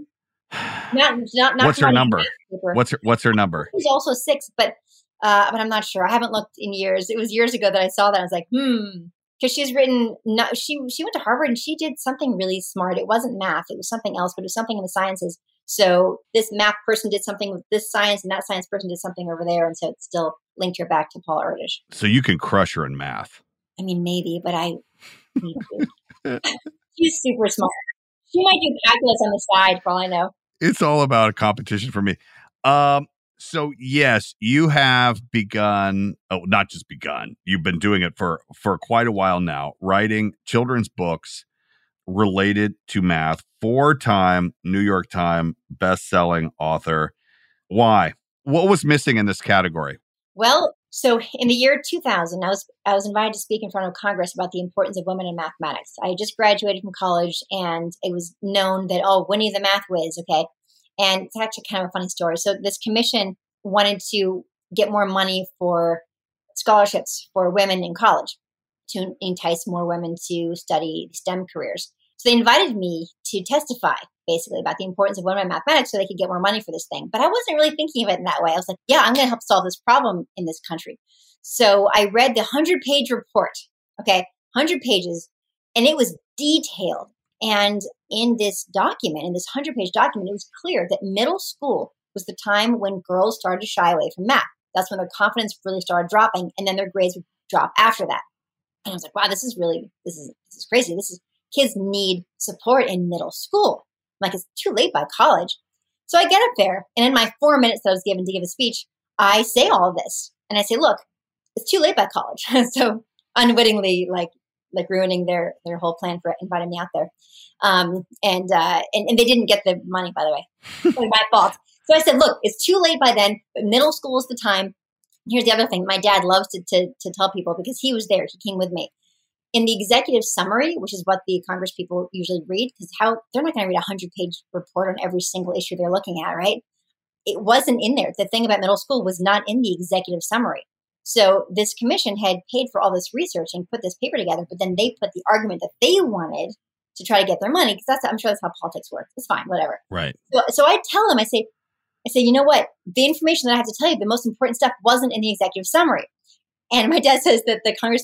Not, not, not What's her my number? paper. What's her What's her number? She's also six, but uh, but I'm not sure. I haven't looked in years. It was years ago that I saw that. I was like, hmm. Because she's written, no, she she went to Harvard and she did something really smart. It wasn't math. It was something else, but it was something in the sciences. So this math person did something with this science and that science person did something over there. And so it still linked her back to Paul Erdish. So you can crush her in math. I mean, maybe, but I need to. She's super smart. She might do calculus on the side for all I know. It's all about a competition for me. Um, so yes, you have begun, oh, not just begun, you've been doing it for, for quite a while now, writing children's books related to math, four-time New York Times best-selling author. Why? What was missing in this category? Well, so in the year two thousand, I was I was invited to speak in front of Congress about the importance of women in mathematics. I had just graduated from college, and it was known that, oh, Winnie the math whiz, okay? And it's actually kind of a funny story. So this commission wanted to get more money for scholarships for women in college to entice more women to study STEM careers. So they invited me to testify, basically, about the importance of women in mathematics so they could get more money for this thing. But I wasn't really thinking of it in that way. I was like, yeah, I'm going to help solve this problem in this country. So I read the hundred-page report, okay, one hundred pages, and it was detailed. And in this document, in this hundred-page document, it was clear that middle school was the time when girls started to shy away from math. That's when their confidence really started dropping, and then their grades would drop after that. And I was like, wow, this is really, this is this is crazy. This is, kids need support in middle school. I'm like, it's too late by college. So I get up there, and in my four minutes that I was given to give a speech, I say all of this. And I say, look, it's too late by college. So unwittingly, like, like ruining their, their whole plan for inviting me out there. Um, and, uh, and, and they didn't get the money, by the way. It was my fault. So I said, look, it's too late by then, but middle school is the time. Here's the other thing. My dad loves to, to, to tell people because he was there. He came with me. In the executive summary, which is what the Congress people usually read, because how they're not going to read a hundred-page report on every single issue they're looking at, right? It wasn't in there. The thing about middle school was not in the executive summary. So this commission had paid for all this research and put this paper together, but then they put the argument that they wanted to try to get their money, because that's I'm sure that's how politics works. It's fine, whatever. Right. So, so I tell them, I say, I say, you know what? The information that I have to tell you, the most important stuff wasn't in the executive summary. And my dad says that the congressman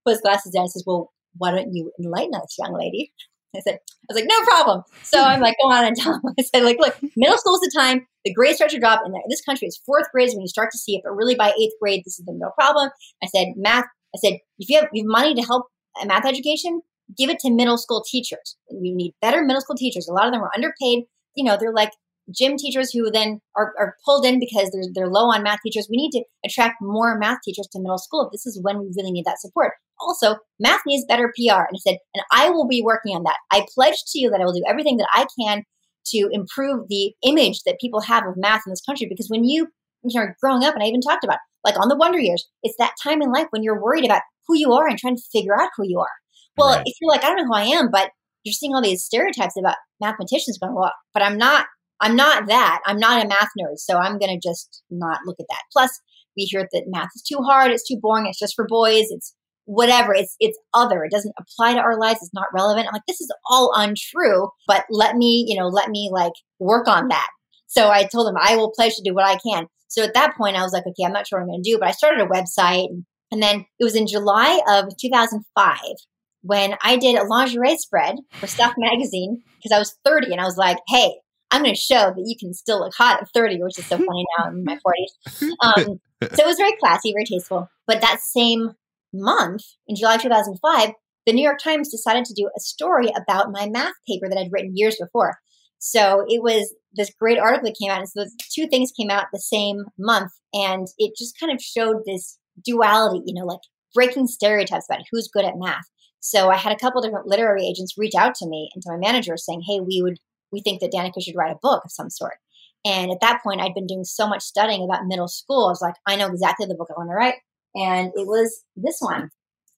put his glasses down and says, well, why don't you enlighten us, young lady? I said, I was like, no problem. So I'm like, go on and tell him. I said, like, look, middle school is the time. The grades start to drop. And in this country, it's fourth grade is when you start to see it. But really by eighth grade, this is the no problem. I said, math. I said, if you have, you have money to help a math education, give it to middle school teachers. We need better middle school teachers. A lot of them are underpaid. You know, they're like gym teachers who then are, are pulled in because they're, they're low on math teachers. We need to attract more math teachers to middle school. This is when we really need that support. Also, math needs better P R. And I said, and I will be working on that. I pledge to you that I will do everything that I can to improve the image that people have of math in this country. Because when you, you know, growing up, and I even talked about, like on the Wonder Years, it's that time in life when you're worried about who you are and trying to figure out who you are. Well, right. If you're like, I don't know who I am, but you're seeing all these stereotypes about mathematicians going, well, but I'm not, I'm not that. I'm not a math nerd. So I'm going to just not look at that. Plus, we hear that math is too hard. It's too boring. It's just for boys. It's whatever. It's it's other. It doesn't apply to our lives. It's not relevant. I'm like, this is all untrue, but let me, you know, let me like work on that. So I told him I will pledge to do what I can. So at that point, I was like, okay, I'm not sure what I'm going to do, but I started a website. And, and then it was in July of two thousand five when I did a lingerie spread for Stuff Magazine because I was thirty and I was like, hey, I'm going to show that you can still look hot at thirty, which is so funny now in my forties. Um, so it was very classy, very tasteful. But that same month, in July two thousand five, the New York Times decided to do a story about my math paper that I'd written years before. So it was this great article that came out. And so those two things came out the same month. And it just kind of showed this duality, you know, like breaking stereotypes about who's good at math. So I had a couple different literary agents reach out to me and to my manager saying, hey, we would we think that Danica should write a book of some sort. And at that point, I'd been doing so much studying about middle school. I was like, I know exactly the book I want to write. And it was this one,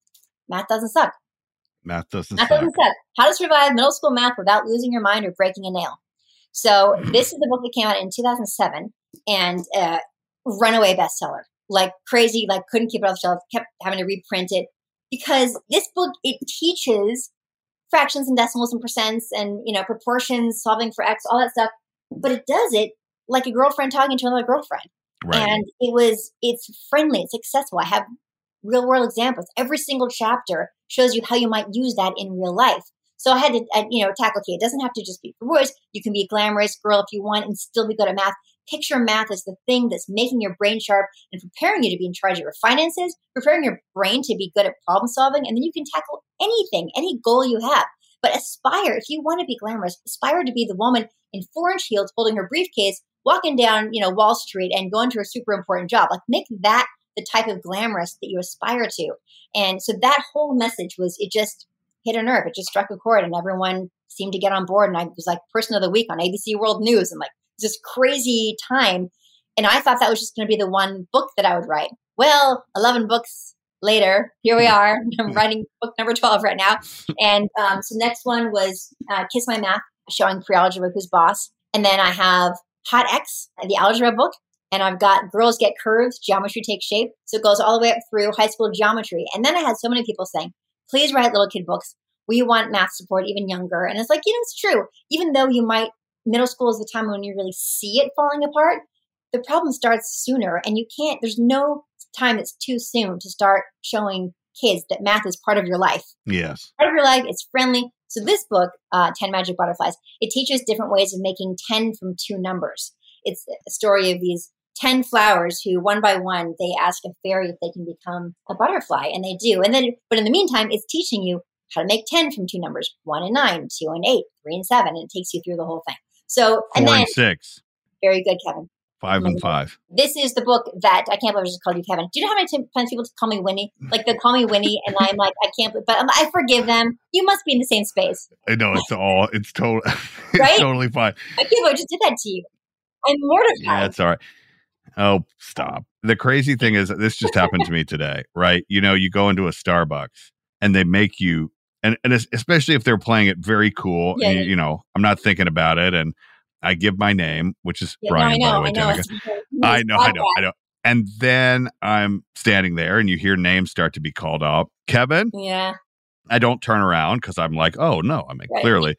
Math Doesn't Suck. Math Doesn't Math Suck. Doesn't Suck. How to Survive Middle School Math Without Losing Your Mind or Breaking a Nail. So this is the book that came out in two thousand seven and uh, runaway bestseller. Like crazy, like couldn't keep it off the shelf, kept having to reprint it. Because this book, it teaches fractions and decimals and percents and, you know, proportions, solving for X, all that stuff. But it does it like a girlfriend talking to another girlfriend. Right. And it was, it's friendly, it's accessible. I have real world examples. Every single chapter shows you how you might use that in real life. So I had to, uh, you know, tackle, okay, it doesn't have to just be for boys. You can be a glamorous girl if you want and still be good at math. Picture math as the thing that's making your brain sharp and preparing you to be in charge of your finances, preparing your brain to be good at problem solving. And then you can tackle anything, any goal you have. But aspire, if you want to be glamorous, aspire to be the woman in four-inch heels holding her briefcase, walking down, you know, Wall Street and going to a super important job. Like make that the type of glamorous that you aspire to. And so that whole message was, it just hit a nerve. It just struck a chord and everyone seemed to get on board. And I was like person of the week on A B C World News and like this crazy time. And I thought that was just going to be the one book that I would write. Well, eleven books later, here we are. I'm writing book number twelve right now. And um, so next one was uh, Kiss My Math, showing pre-algebra who's boss. And then I have Hot X, the algebra book. And I've got Girls Get Curves, Geometry Takes Shape. So it goes all the way up through high school geometry. And then I had so many people saying, please write little kid books. We want math support even younger. And it's like, you know, it's true. Even though you might, middle school is the time when you really see it falling apart, the problem starts sooner. And you can't, there's no time that's too soon to start showing kids that math is part of your life. Yes. Part of your life, it's friendly. So this book, uh, ten Magic Butterflies, it teaches different ways of making ten from two numbers. It's a story of these ten flowers who one by one, they ask a fairy if they can become a butterfly, and they do. And then, but in the meantime, it's teaching you how to make ten from two numbers, one and nine, two and eight, three and seven, and it takes you through the whole thing. So, and Four then, and six. Very good, Kevin. Five and five. This is the book that, I can't believe I just called you Kevin. Do you know how many times people call me Winnie? Like they call me Winnie and I'm like, I can't believe, but I'm, I forgive them. You must be in the same space. I know it's all, it's, to- it's Right? totally fine. I can't believe I just did that to you. I'm mortified. Yeah, it's all right. Oh, stop. The crazy thing is this just happened to me today, right? You know, you go into a Starbucks and they make you, and, and especially if they're playing it very cool, Yeah, and, yeah. you know, I'm not thinking about it. And I give my name, which is Yeah, Brian, no, I know, by the way. I know. Danica. It's- I know, I know, I know. And then I'm standing there and you hear names start to be called up. Kevin? Yeah. I don't turn around because I'm like, oh, no. I mean, Right. clearly.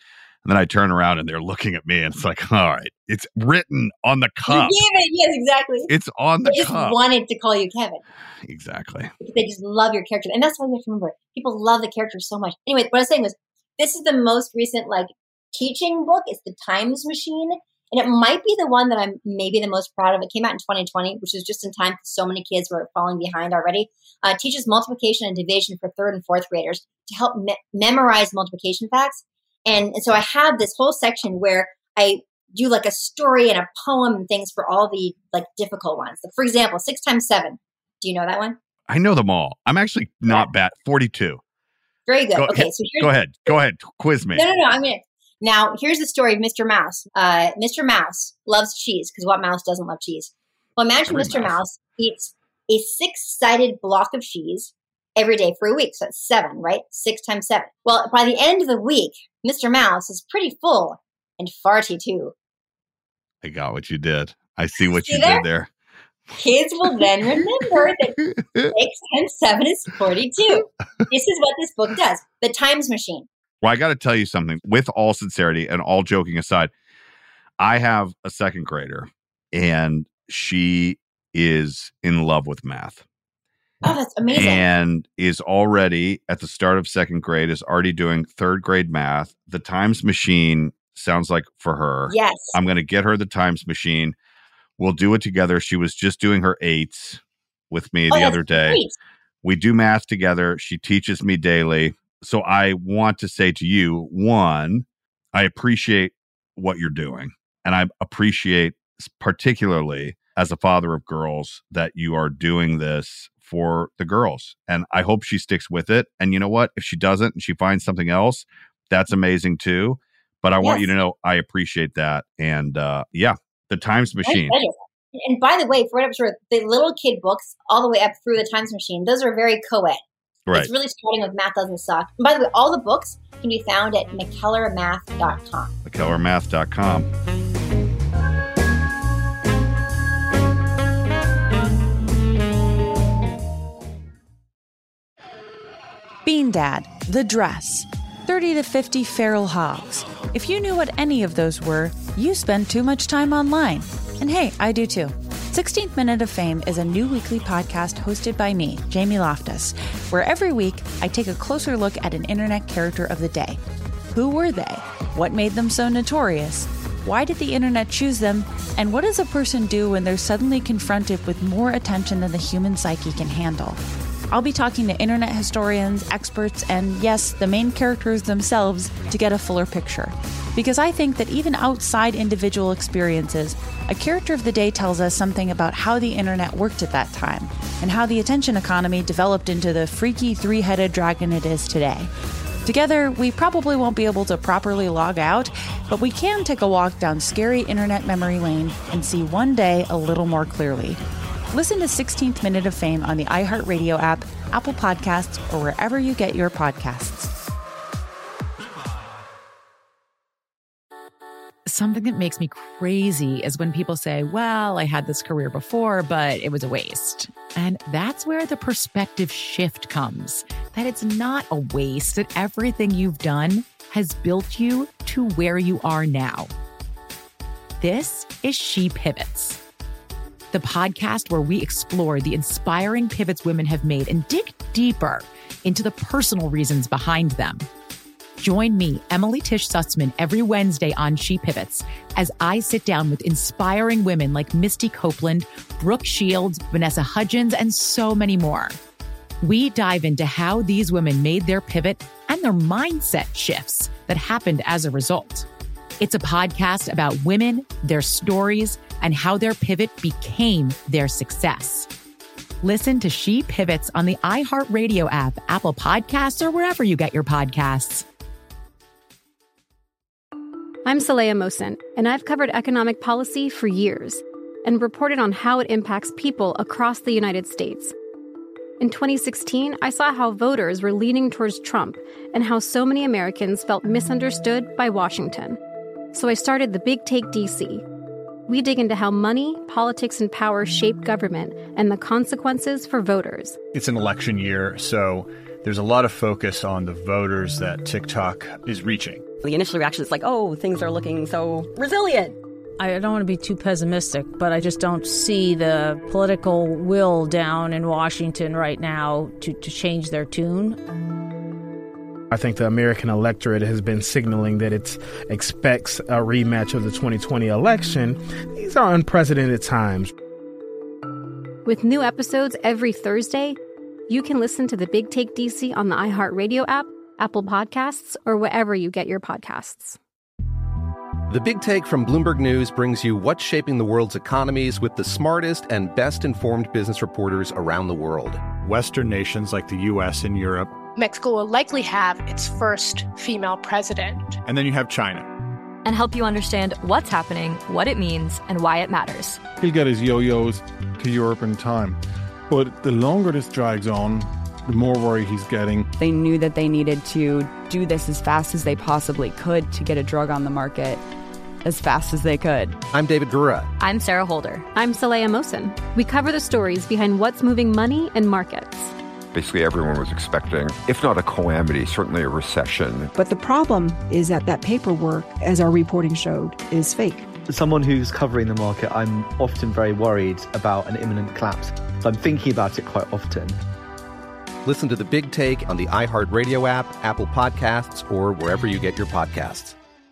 And then I turn around and they're looking at me and it's like, all right, it's written on the cup. You gave it. Yes, exactly. It's on the they cup. They just wanted to call you Kevin. Exactly. Because they just love your character. And that's what you have to remember. People love the character so much. Anyway, what I was saying was, this is the most recent like teaching book. It's The Times Machine. And it might be the one that I'm maybe the most proud of. It came out in twenty twenty, which is just in time because so many kids were falling behind already. Uh, it teaches multiplication and division for third and fourth graders to help me- memorize multiplication facts. And, and so I have this whole section where I do like a story and a poem and things for all the like difficult ones. So for example, six times seven. Do you know that one? I know them all. I'm actually not bad. forty-two. Very good. Go, okay, hit, so here's, go ahead. Go ahead. Quiz me. No, no, no. I'm gonna. Now, here's the story of Mister Mouse. Uh, Mister Mouse loves cheese because what mouse doesn't love cheese? Well, imagine Every Mister mouse. Mouse eats a six-sided block of cheese every day for a week. So that's seven, right? Six times seven. Well, by the end of the week, Mister Mouse is pretty full and farty too. I got what you did. I see what See you there? did there. Kids will then remember that six times seven is forty-two. This is what this book does. The Times Machine. Well, I got to tell you something. With all sincerity and all joking aside, I have a second grader, and she is in love with math. Oh, that's amazing. And is already at the start of second grade, is already doing third grade math. The Times Machine sounds like for her. Yes. I'm going to get her the Times Machine. We'll do it together. She was just doing her eights with me Oh, the that's other day. great. We do math together. She teaches me daily. So I want to say to you, one, I appreciate what you're doing. And I appreciate particularly as a father of girls that you are doing this for the girls. And I hope she sticks with it. And you know what? If she doesn't and she finds something else, that's amazing too. But I want Yes. you to know I appreciate that. And uh, yeah, the Times My Machine. pleasure. And by the way, for whatever sort of the little kid books all the way up through the Times Machine, those are very co-ed. Right. It's really starting with Math Doesn't Suck. And by the way, all the books can be found at mckellar math dot com. mckellar math dot com. Bean Dad, The Dress, thirty to fifty Feral Hogs. If you knew what any of those were, you spend too much time online. And hey, I do too. sixteenth Minute of Fame is a new weekly podcast hosted by me, Jamie Loftus, where every week I take a closer look at an internet character of the day. Who were they? What made them so notorious? Why did the internet choose them? And what does a person do when they're suddenly confronted with more attention than the human psyche can handle? I'll be talking to internet historians, experts, and yes, the main characters themselves to get a fuller picture. Because I think that even outside individual experiences, a character of the day tells us something about how the internet worked at that time, and how the attention economy developed into the freaky three-headed dragon it is today. Together, we probably won't be able to properly log out, but we can take a walk down scary internet memory lane and see one day a little more clearly. Listen to sixteenth Minute of Fame on the iHeartRadio app, Apple Podcasts, or wherever you get your podcasts. Something that makes me crazy is when people say, well, I had this career before, but it was a waste. And that's where the perspective shift comes, that it's not a waste, that everything you've done has built you to where you are now. This is She Pivots, the podcast where we explore the inspiring pivots women have made and dig deeper into the personal reasons behind them. Join me, Emily Tish Sussman, every Wednesday on She Pivots as I sit down with inspiring women like Misty Copeland, Brooke Shields, Vanessa Hudgens, and so many more. We dive into how these women made their pivot and their mindset shifts that happened as a result. It's a podcast about women, their stories, and how their pivot became their success. Listen to She Pivots on the iHeartRadio app, Apple Podcasts, or wherever you get your podcasts. I'm Saleha Mohsin, and I've covered economic policy for years and reported on how it impacts people across the United States. In twenty sixteen, I saw how voters were leaning towards Trump and how so many Americans felt misunderstood by Washington. So I started the Big Take D C. We dig into how money, politics, and power shape government and the consequences for voters. It's an election year, so there's a lot of focus on the voters that TikTok is reaching. The initial reaction is like, oh, things are looking so resilient. I don't want to be too pessimistic, but I just don't see the political will down in Washington right now to, to change their tune. I think the American electorate has been signaling that it expects a rematch of the twenty twenty election. These are unprecedented times. With new episodes every Thursday, you can listen to The Big Take D C on the iHeartRadio app, Apple Podcasts, or wherever you get your podcasts. The Big Take from Bloomberg News brings you what's shaping the world's economies with the smartest and best-informed business reporters around the world. Western nations like the U S and Europe. Mexico will likely have its first female president. And then you have China. And help you understand what's happening, what it means, and why it matters. He'll get his yo-yos to Europe in time. But the longer this drags on, the more worry he's getting. They knew that they needed to do this as fast as they possibly could to get a drug on the market as fast as they could. I'm David Gura. I'm Sarah Holder. I'm Saleha Mohsin. We cover the stories behind what's moving money and markets. Basically, everyone was expecting, if not a calamity, certainly a recession. But the problem is that that paperwork, as our reporting showed, is fake. As someone who's covering the market, I'm often very worried about an imminent collapse. So I'm thinking about it quite often. Listen to The Big Take on the iHeartRadio app, Apple Podcasts, or wherever you get your podcasts.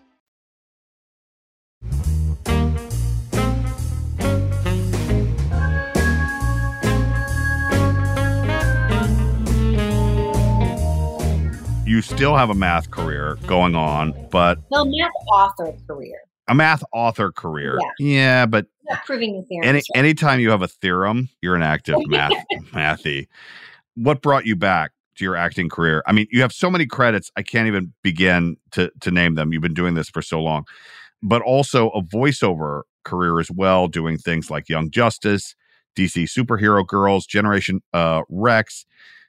You still have a math career going on, but No, math author career. a math author career. Yeah. Yeah, but Not proving the theorem. any anytime you have a theorem, you're an active math mathy. What brought you back to your acting career? I mean, you have so many credits, I can't even begin to to name them. You've been doing this for so long. But also a voiceover career as well, doing things like Young Justice, D C Superhero Girls, Generation uh, Rex.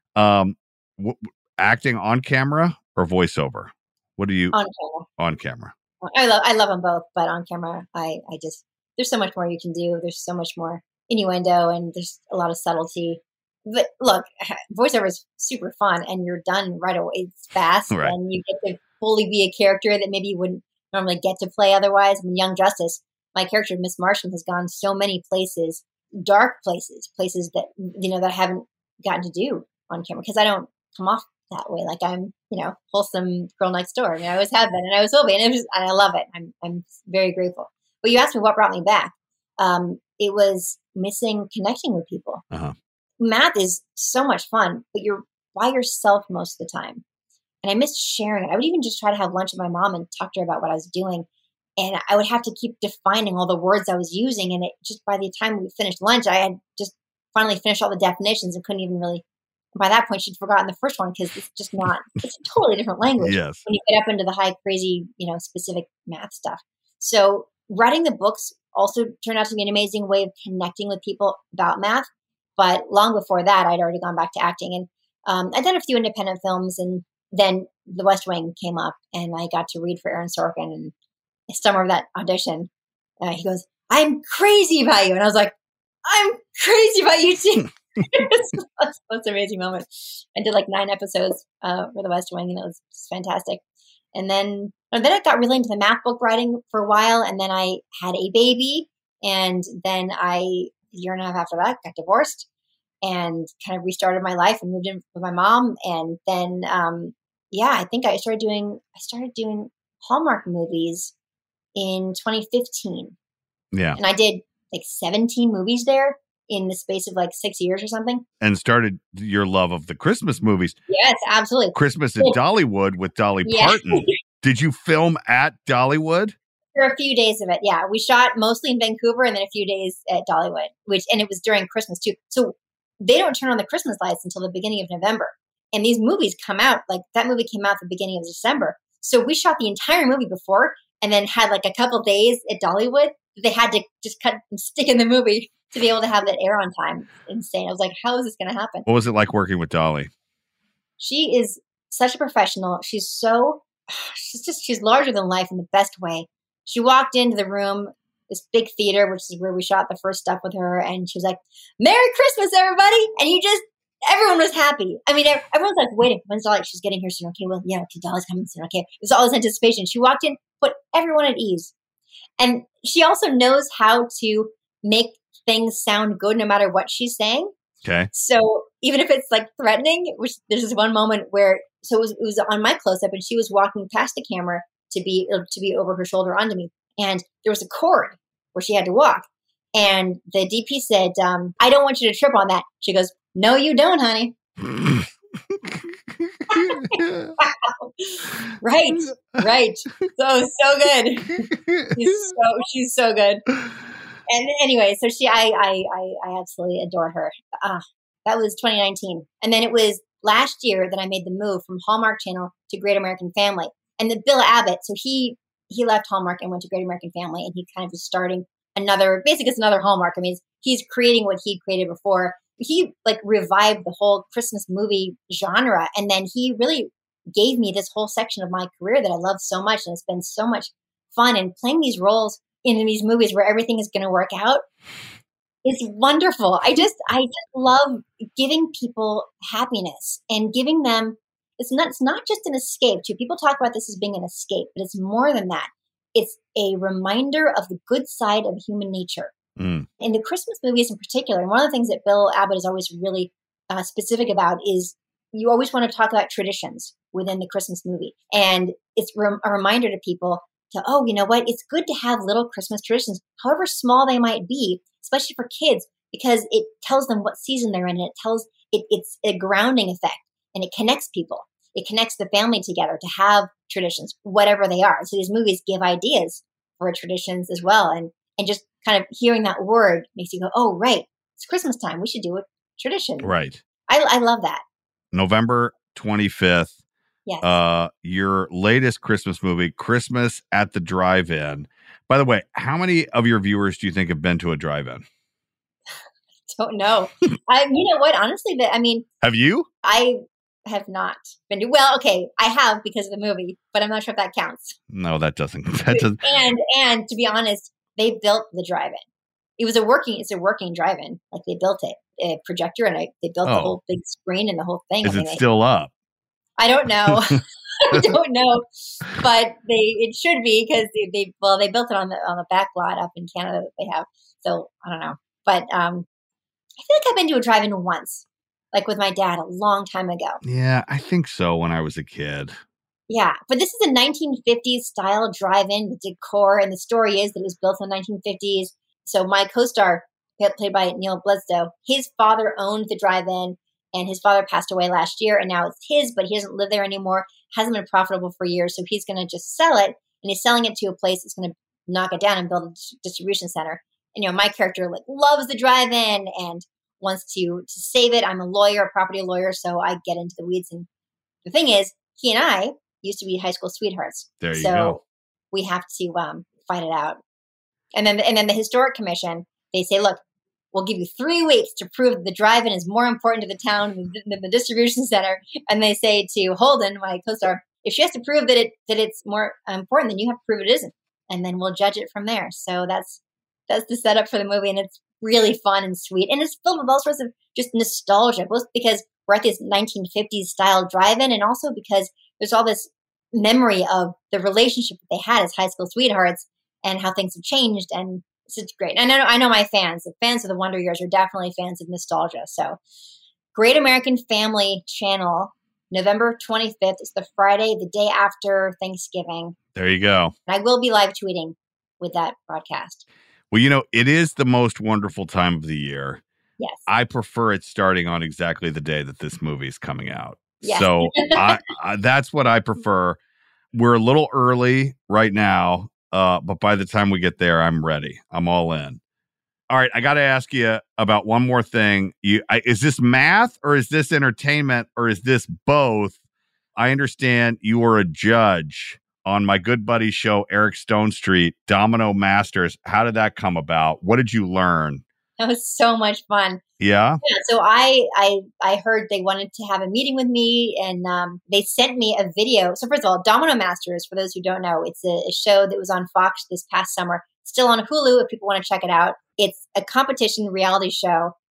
Um, w- acting on camera or voiceover? What do you on camera? On camera. I love I love them both, but on camera, I I just there's so much more you can do. There's so much more innuendo, and there's a lot of subtlety. But look, voiceover is super fun, and you're done right away. It's fast, Right. and you get to fully be a character that maybe you wouldn't normally get to play otherwise. I mean, Young Justice, my character Miss Martian has gone so many places, dark places, places that you know that I haven't gotten to do on camera because I don't come off that way. Like I'm, you know, wholesome girl next door. I mean, I always have been, and I always will be, and it was, and I love it. I'm, I'm very grateful. But you asked me what brought me back. Um, it was missing connecting with people. Uh-huh. Math is so much fun, but you're by yourself most of the time. And I missed sharing it. I would even just try to have lunch with my mom and talk to her about what I was doing. And I would have to keep defining all the words I was using. And it just by the time we finished lunch, I had just finally finished all the definitions and couldn't even really. By that point, she'd forgotten the first one because it's just not, it's a totally different language Yes. when you get up into the high, crazy, you know, specific math stuff. So writing the books also turned out to be an amazing way of connecting with people about math. But long before that, I'd already gone back to acting. And um, I'd done a few independent films, and then The West Wing came up, and I got to read for Aaron Sorkin. And the summer of that audition, uh, he goes, "I'm crazy about you." And I was like, "I'm crazy about you too." That's an amazing moment. I did like nine episodes uh, for The West Wing, and it was just fantastic. And then, and then I got really into the math book writing for a while, and then I had a baby, and then I, a year and a half after that, got divorced, and kind of restarted my life and moved in with my mom. And then, um, yeah, I think I started doing, I started doing Hallmark movies in twenty fifteen, Yeah. and I did like seventeen movies there in the space of like six years or something. And started your love of the Christmas movies. Yes, absolutely. Christmas at Yeah. Dollywood with Dolly Yeah. Parton. Did you film at Dollywood? For a few days of it, yeah. We shot mostly in Vancouver and then a few days at Dollywood, which and it was during Christmas too. So they don't turn on the Christmas lights until the beginning of November. And these movies come out, like that movie came out at the beginning of December. So we shot the entire movie before and then had like a couple days at Dollywood. They had to just cut and stick in the movie to be able to have that air on time. Insane. I was like, how is this going to happen? What was it like working with Dolly? She is such a professional. She's so, she's just, she's larger than life in the best way. She walked into the room, this big theater, which is where we shot the first stuff with her. And she was like, "Merry Christmas, everybody." And you just, everyone was happy. I mean, everyone's like, waiting, when's Dolly? She's getting here soon. Okay, well, yeah, okay, Dolly's coming soon. Okay. It was all this anticipation. She walked in, put everyone at ease. And she also knows how to make things sound good no matter what she's saying. Okay. So even if it's like threatening, which there's this one moment where, so it was, it was on my close-up and she was walking past the camera to be, to be over her shoulder onto me. And there was a cord where she had to walk. And the D P said, um, I don't want you to trip on that. She goes, no, you don't, honey. Right, right. So, so good. She's so, she's so good. And anyway, so she, I, I, I, I absolutely adore her. Uh, that was twenty nineteen. And then it was last year that I made the move from Hallmark Channel to Great American Family. And the Bill Abbott, so he, he left Hallmark and went to Great American Family, and he kind of was starting another, basically it's another Hallmark. I mean, he's creating what he created before. He like revived the whole Christmas movie genre. And then he really gave me this whole section of my career that I love so much. And it's been so much fun. And playing these roles in these movies where everything is going to work out is wonderful. I just, I just love giving people happiness and giving them, it's not, it's not just an escape too. People talk about this as being an escape, but it's more than that. It's a reminder of the good side of human nature. Mm. In the Christmas movies in particular, and one of the things that Bill Abbott is always really uh, specific about is you always want to talk about traditions within the Christmas movie. And it's re- a reminder to people to, oh, you know what? It's good to have little Christmas traditions, however small they might be, especially for kids, because it tells them what season they're in. And it tells it, it's a grounding effect, and it connects people. It connects the family together to have traditions, whatever they are. So these movies give ideas for traditions as well. And, and just kind of hearing that word makes you go, oh, right. It's Christmas time. We should do a tradition. Right. I, I love that. November twenty-fifth. Yes. Uh, your latest Christmas movie, Christmas at the Drive-In. By the way, how many of your viewers do you think have been to a drive-in? Don't know. I, you know what? Honestly, that I mean, have you? I have not been to. Well, okay, I have because of the movie, but I'm not sure if that counts. No, that doesn't. That doesn't. And and to be honest, they built the drive-in. It was a working. It's a working drive-in. Like they built it, a projector, and I, they built oh. the whole big screen and the whole thing. Is I mean, it they, still up? I don't know. I don't know, but they it should be because they, they well they built it on the on the back lot up in Canada that they have. So I don't know, but um, I feel like I've been to a drive-in once, like with my dad a long time ago. Yeah, I think so. When I was a kid. Yeah, but this is a nineteen fifties style drive-in. The decor and the story is that it was built in the nineteen fifties. So my co-star, played by Neil Bledsoe, his father owned the drive-in, and his father passed away last year, and now it's his, but he doesn't live there anymore. Hasn't been profitable for years, so he's going to just sell it, and he's selling it to a place that's going to knock it down and build a distribution center. And you know, my character like loves the drive-in and wants to to save it. I'm a lawyer, a property lawyer, so I get into the weeds. And the thing is, he and I used to be high school sweethearts. There you so go. We have to um, fight it out. And then, and then the Historic Commission, they say, look, we'll give you three weeks to prove that the drive-in is more important to the town than the, than the distribution center. And they say to Holden, my co-star, if she has to prove that it that it's more important, then you have to prove it isn't, and then we'll judge it from there. So that's that's the setup for the movie, and it's really fun and sweet, and it's filled with all sorts of just nostalgia, both because we're at this nineteen fifties style drive-in, and also because there's all this memory of the relationship that they had as high school sweethearts and how things have changed. And it's just great. And I know, I know my fans, the fans of the Wonder Years are definitely fans of nostalgia. So Great American Family Channel, November twenty-fifth. It's the Friday, the day after Thanksgiving. There you go. And I will be live tweeting with that broadcast. Well, you know, it is the most wonderful time of the year. Yes. I prefer it starting on exactly the day that this movie is coming out. Yes. So I, I, that's what I prefer. We're a little early right now, uh, but by the time we get there, I'm ready. I'm all in. All right, I got to ask you about one more thing. You, I, is this math or is this entertainment or is this both? I understand you were a judge on my good buddy show, Eric Stone Street, Domino Masters. How did that come about? What did you learn? That was so much fun. Yeah. Yeah. So I, I, I heard they wanted to have a meeting with me, and um, they sent me a video. So first of all, Domino Masters, for those who don't know, it's a, a show that was on Fox this past summer. Still on Hulu if people want to check it out. It's a competition reality show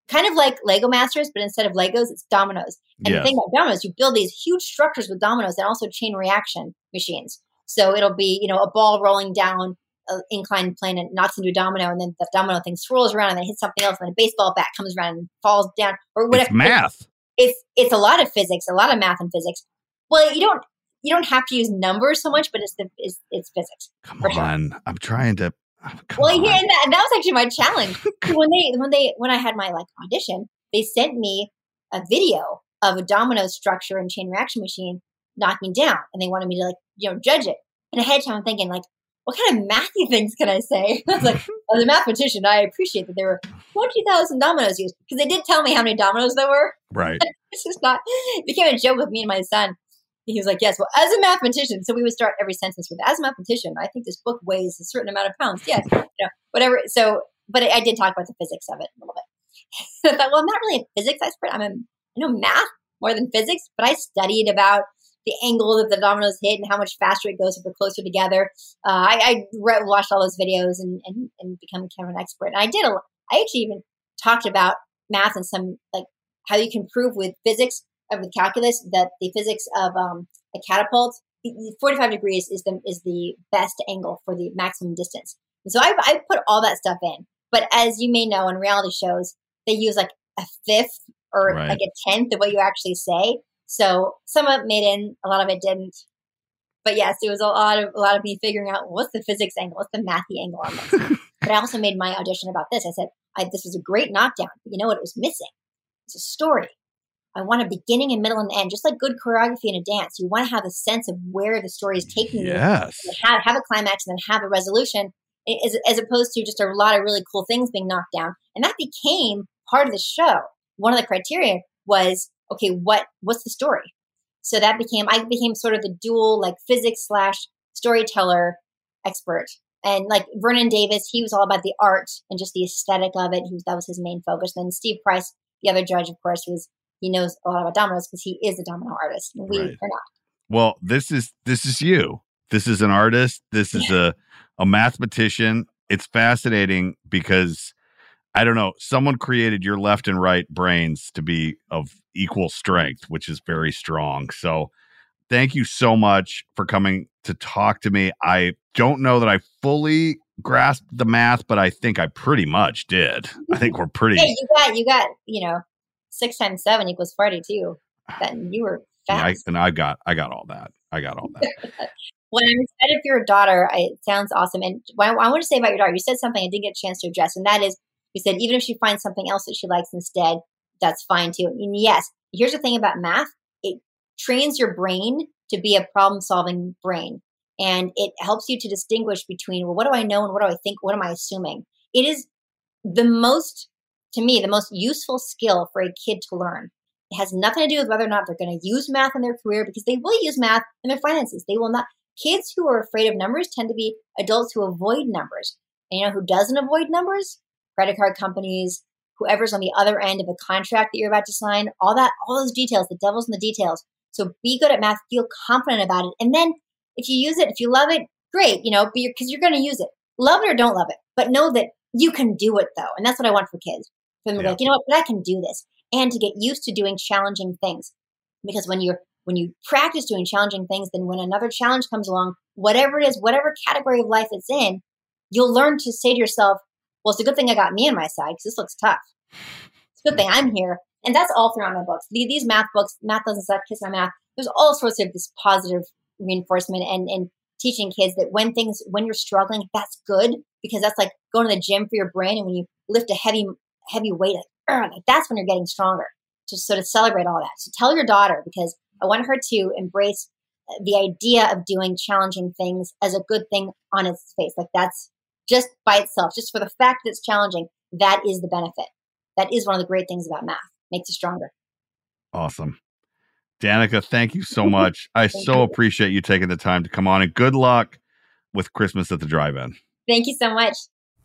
kind of like Lego Masters, but instead of Legos, it's dominoes. And Yes. the thing about dominoes, you build these huge structures with dominoes and also chain reaction machines. So it'll be, you know, a ball rolling down an inclined plane and knocks into a domino, and then the domino thing swirls around and then hits something else, and then a baseball bat comes around and falls down, or whatever. It's math. It's it's a lot of physics, a lot of math and physics. Well, you don't you don't have to use numbers so much, but it's the it's, it's physics. Come on, sure. I'm trying to. Oh, well, yeah, and that, and that was actually my challenge. when they when they when I had my like audition, they sent me a video of a domino structure and chain reaction machine knocking down, and they wanted me to like you know judge it. And ahead of time, I'm thinking like, what kind of mathy things can I say? I was like, as a mathematician, I appreciate that there were twenty thousand dominoes used, because they did tell me how many dominoes there were. Right. It's just not, it became a joke with me and my son. He was like, yes, well, as a mathematician, so we would start every sentence with, as a mathematician, I think this book weighs a certain amount of pounds. Yes, you know, whatever. So, but I did talk about the physics of it a little bit. I thought, well, I'm not really a physics expert. I'm a, I know math more than physics, but I studied about the angle that the dominoes hit and how much faster it goes if they're closer together. Uh, I, I read, watched all those videos and, and, and become kind of an expert. And I did, a, I actually even talked about math and some, like how you can prove with physics, uh, with calculus, that the physics of um, a catapult, forty-five degrees is the, is the best angle for the maximum distance. And so I, I put all that stuff in. But as you may know, in reality shows, they use like a fifth or Right. like a tenth of what you actually say. So some of it made in, a lot of it didn't. But yes, it was a lot of a lot of me figuring out what's the physics angle, what's the mathy angle on this. But I also made my audition about this. I said, I, this was a great knockdown, but you know what it was missing? It's a story. I want a beginning and middle and end, just like good choreography in a dance. You want to have a sense of where the story is taking Yes. you. Have, have a climax and then have a resolution, as, as opposed to just a lot of really cool things being knocked down. And that became part of the show. One of the criteria was, okay, what what's the story? So that became, I became sort of the dual like physics slash storyteller expert. And like Vernon Davis, he was all about the art and just the aesthetic of it. He was, that was his main focus. And then Steve Price, the other judge, of course, was he knows a lot about dominoes because he is a domino artist. And we Right. are not. Well, this is this is you. This is an artist. This is a a mathematician. It's fascinating because I don't know, someone created your left and right brains to be of equal strength, which is very strong. So thank you so much for coming to talk to me. I don't know that I fully grasped the math, but I think I pretty much did. I think we're pretty. Hey, you got, you got, you know, six times seven equals forty-two. Then you were Yeah, I, fast. and I got, I got all that. I got all that. Well, I'm excited for your daughter. I, it sounds awesome. And what I, I want to say about your daughter, you said something I didn't get a chance to address, and that is, you said even if she finds something else that she likes instead, that's fine too. And yes, here's the thing about math. It trains your brain to be a problem-solving brain. And it helps you to distinguish between, well, what do I know and what do I think? What am I assuming? It is the most, to me, the most useful skill for a kid to learn. It has nothing to do with whether or not they're going to use math in their career, because they will use math in their finances. They will not. Kids who are afraid of numbers tend to be adults who avoid numbers. And you know who doesn't avoid numbers? Credit card companies, whoever's on the other end of a contract that you're about to sign, all that, all those details, the devil's in the details. So be good at math, feel confident about it. And then if you use it, if you love it, great, you know, because you're going to use it. Love it or don't love it, but know that you can do it though. And that's what I want for kids. For them to be like, you know what, but I can do this. And to get used to doing challenging things. Because when you're, when you practice doing challenging things, then when another challenge comes along, whatever it is, whatever category of life it's in, you'll learn to say to yourself, well, it's a good thing I got me on my side because this looks tough. It's a good thing I'm here. And that's all throughout my books. These math books, Math Doesn't Suck, Kiss My Math, there's all sorts of this positive reinforcement and, and teaching kids that when things, when you're struggling, that's good, because that's like going to the gym for your brain. And when you lift a heavy, heavy weight, like, like that's when you're getting stronger. Just sort of celebrate all that. So tell your daughter, because I want her to embrace the idea of doing challenging things as a good thing on its face. Like that's just by itself, just for the fact that it's challenging, that is the benefit. That is one of the great things about math. Makes you stronger. Awesome. Danica, thank you so much. I so you. appreciate you taking the time to come on, and good luck with Christmas at the Drive-In. Thank you so much.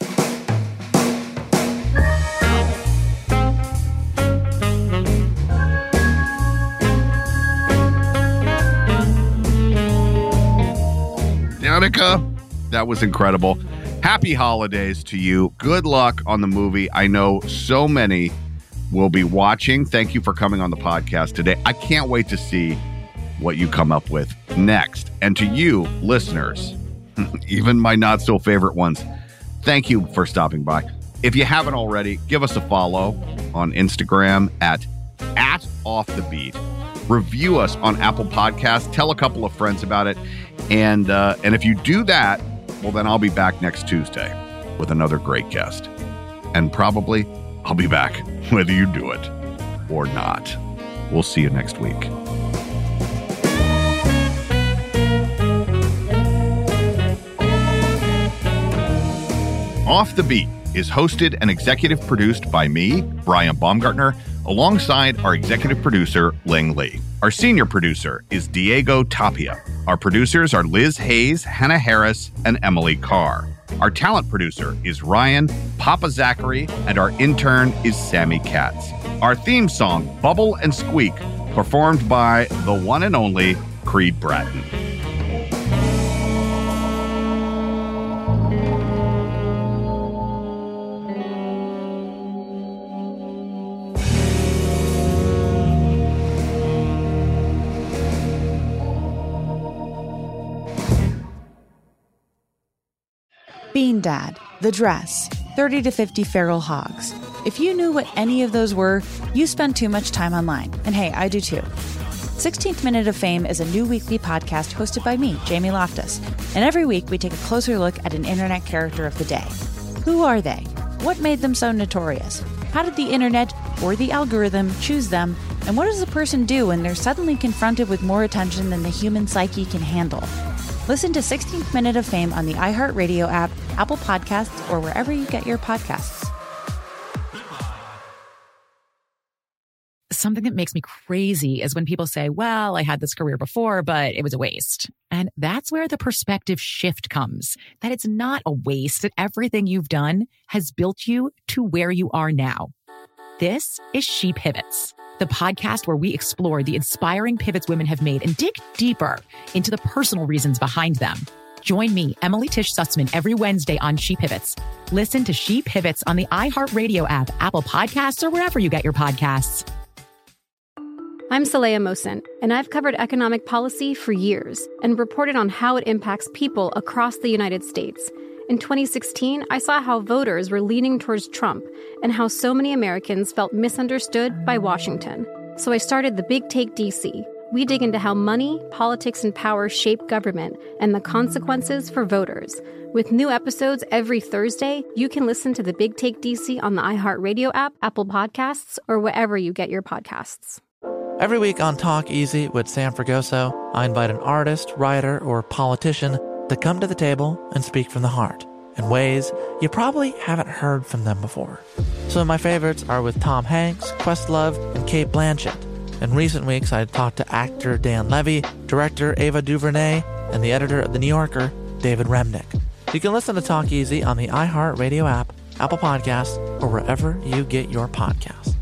Danica, that was incredible. Happy holidays to you. Good luck on the movie. I know so many will be watching. Thank you for coming on the podcast today. I can't wait to see what you come up with next. And to you, listeners, even my not so favorite ones, thank you for stopping by. If you haven't already, give us a follow on Instagram at, at Off the Beat. Review us on Apple Podcasts. Tell a couple of friends about it. And, uh, and if you do that, well, then I'll be back next Tuesday with another great guest. And probably I'll be back whether you do it or not. We'll see you next week. Off the Beat is hosted and executive produced by me, Brian Baumgartner, alongside our executive producer, Ling Lee. Our senior producer is Diego Tapia. Our producers are Liz Hayes, Hannah Harris, and Emily Carr. Our talent producer is Ryan Papa Zachary, and our intern is Sammy Katz. Our theme song, Bubble and Squeak, performed by the one and only Creed Bratton. Bean Dad, The Dress, thirty to fifty Feral Hogs. If you knew what any of those were, you spend too much time online. And hey, I do too. sixteenth Minute of Fame is a new weekly podcast hosted by me, Jamie Loftus. And every week we take a closer look at an internet character of the day. Who are they? What made them so notorious? How did the internet or the algorithm choose them? And what does a person do when they're suddenly confronted with more attention than the human psyche can handle? Listen to sixteenth Minute of Fame on the iHeartRadio app, Apple Podcasts, or wherever you get your podcasts. Something that makes me crazy is when people say, well, I had this career before, but it was a waste. And that's where the perspective shift comes, that it's not a waste, that everything you've done has built you to where you are now. This is She Pivots, the podcast where we explore the inspiring pivots women have made and dig deeper into the personal reasons behind them. Join me, Emily Tish Sussman, every Wednesday on She Pivots. Listen to She Pivots on the iHeartRadio app, Apple Podcasts, or wherever you get your podcasts. I'm Saleha Mohsin, and I've covered economic policy for years and reported on how it impacts people across the United States. In twenty sixteen, I saw how voters were leaning towards Trump and how so many Americans felt misunderstood by Washington. So I started The Big Take D C. We dig into how money, politics, and power shape government and the consequences for voters. With new episodes every Thursday, you can listen to The Big Take D C on the iHeartRadio app, Apple Podcasts, or wherever you get your podcasts. Every week on Talk Easy with Sam Fragoso, I invite an artist, writer, or politician to come to the table and speak from the heart in ways you probably haven't heard from them before. Some of my favorites are with Tom Hanks, Questlove, and Cate Blanchett. In recent weeks, I talked to actor Dan Levy, director Ava DuVernay, and the editor of The New Yorker, David Remnick. You can listen to Talk Easy on the iHeartRadio app, Apple Podcasts, or wherever you get your podcasts.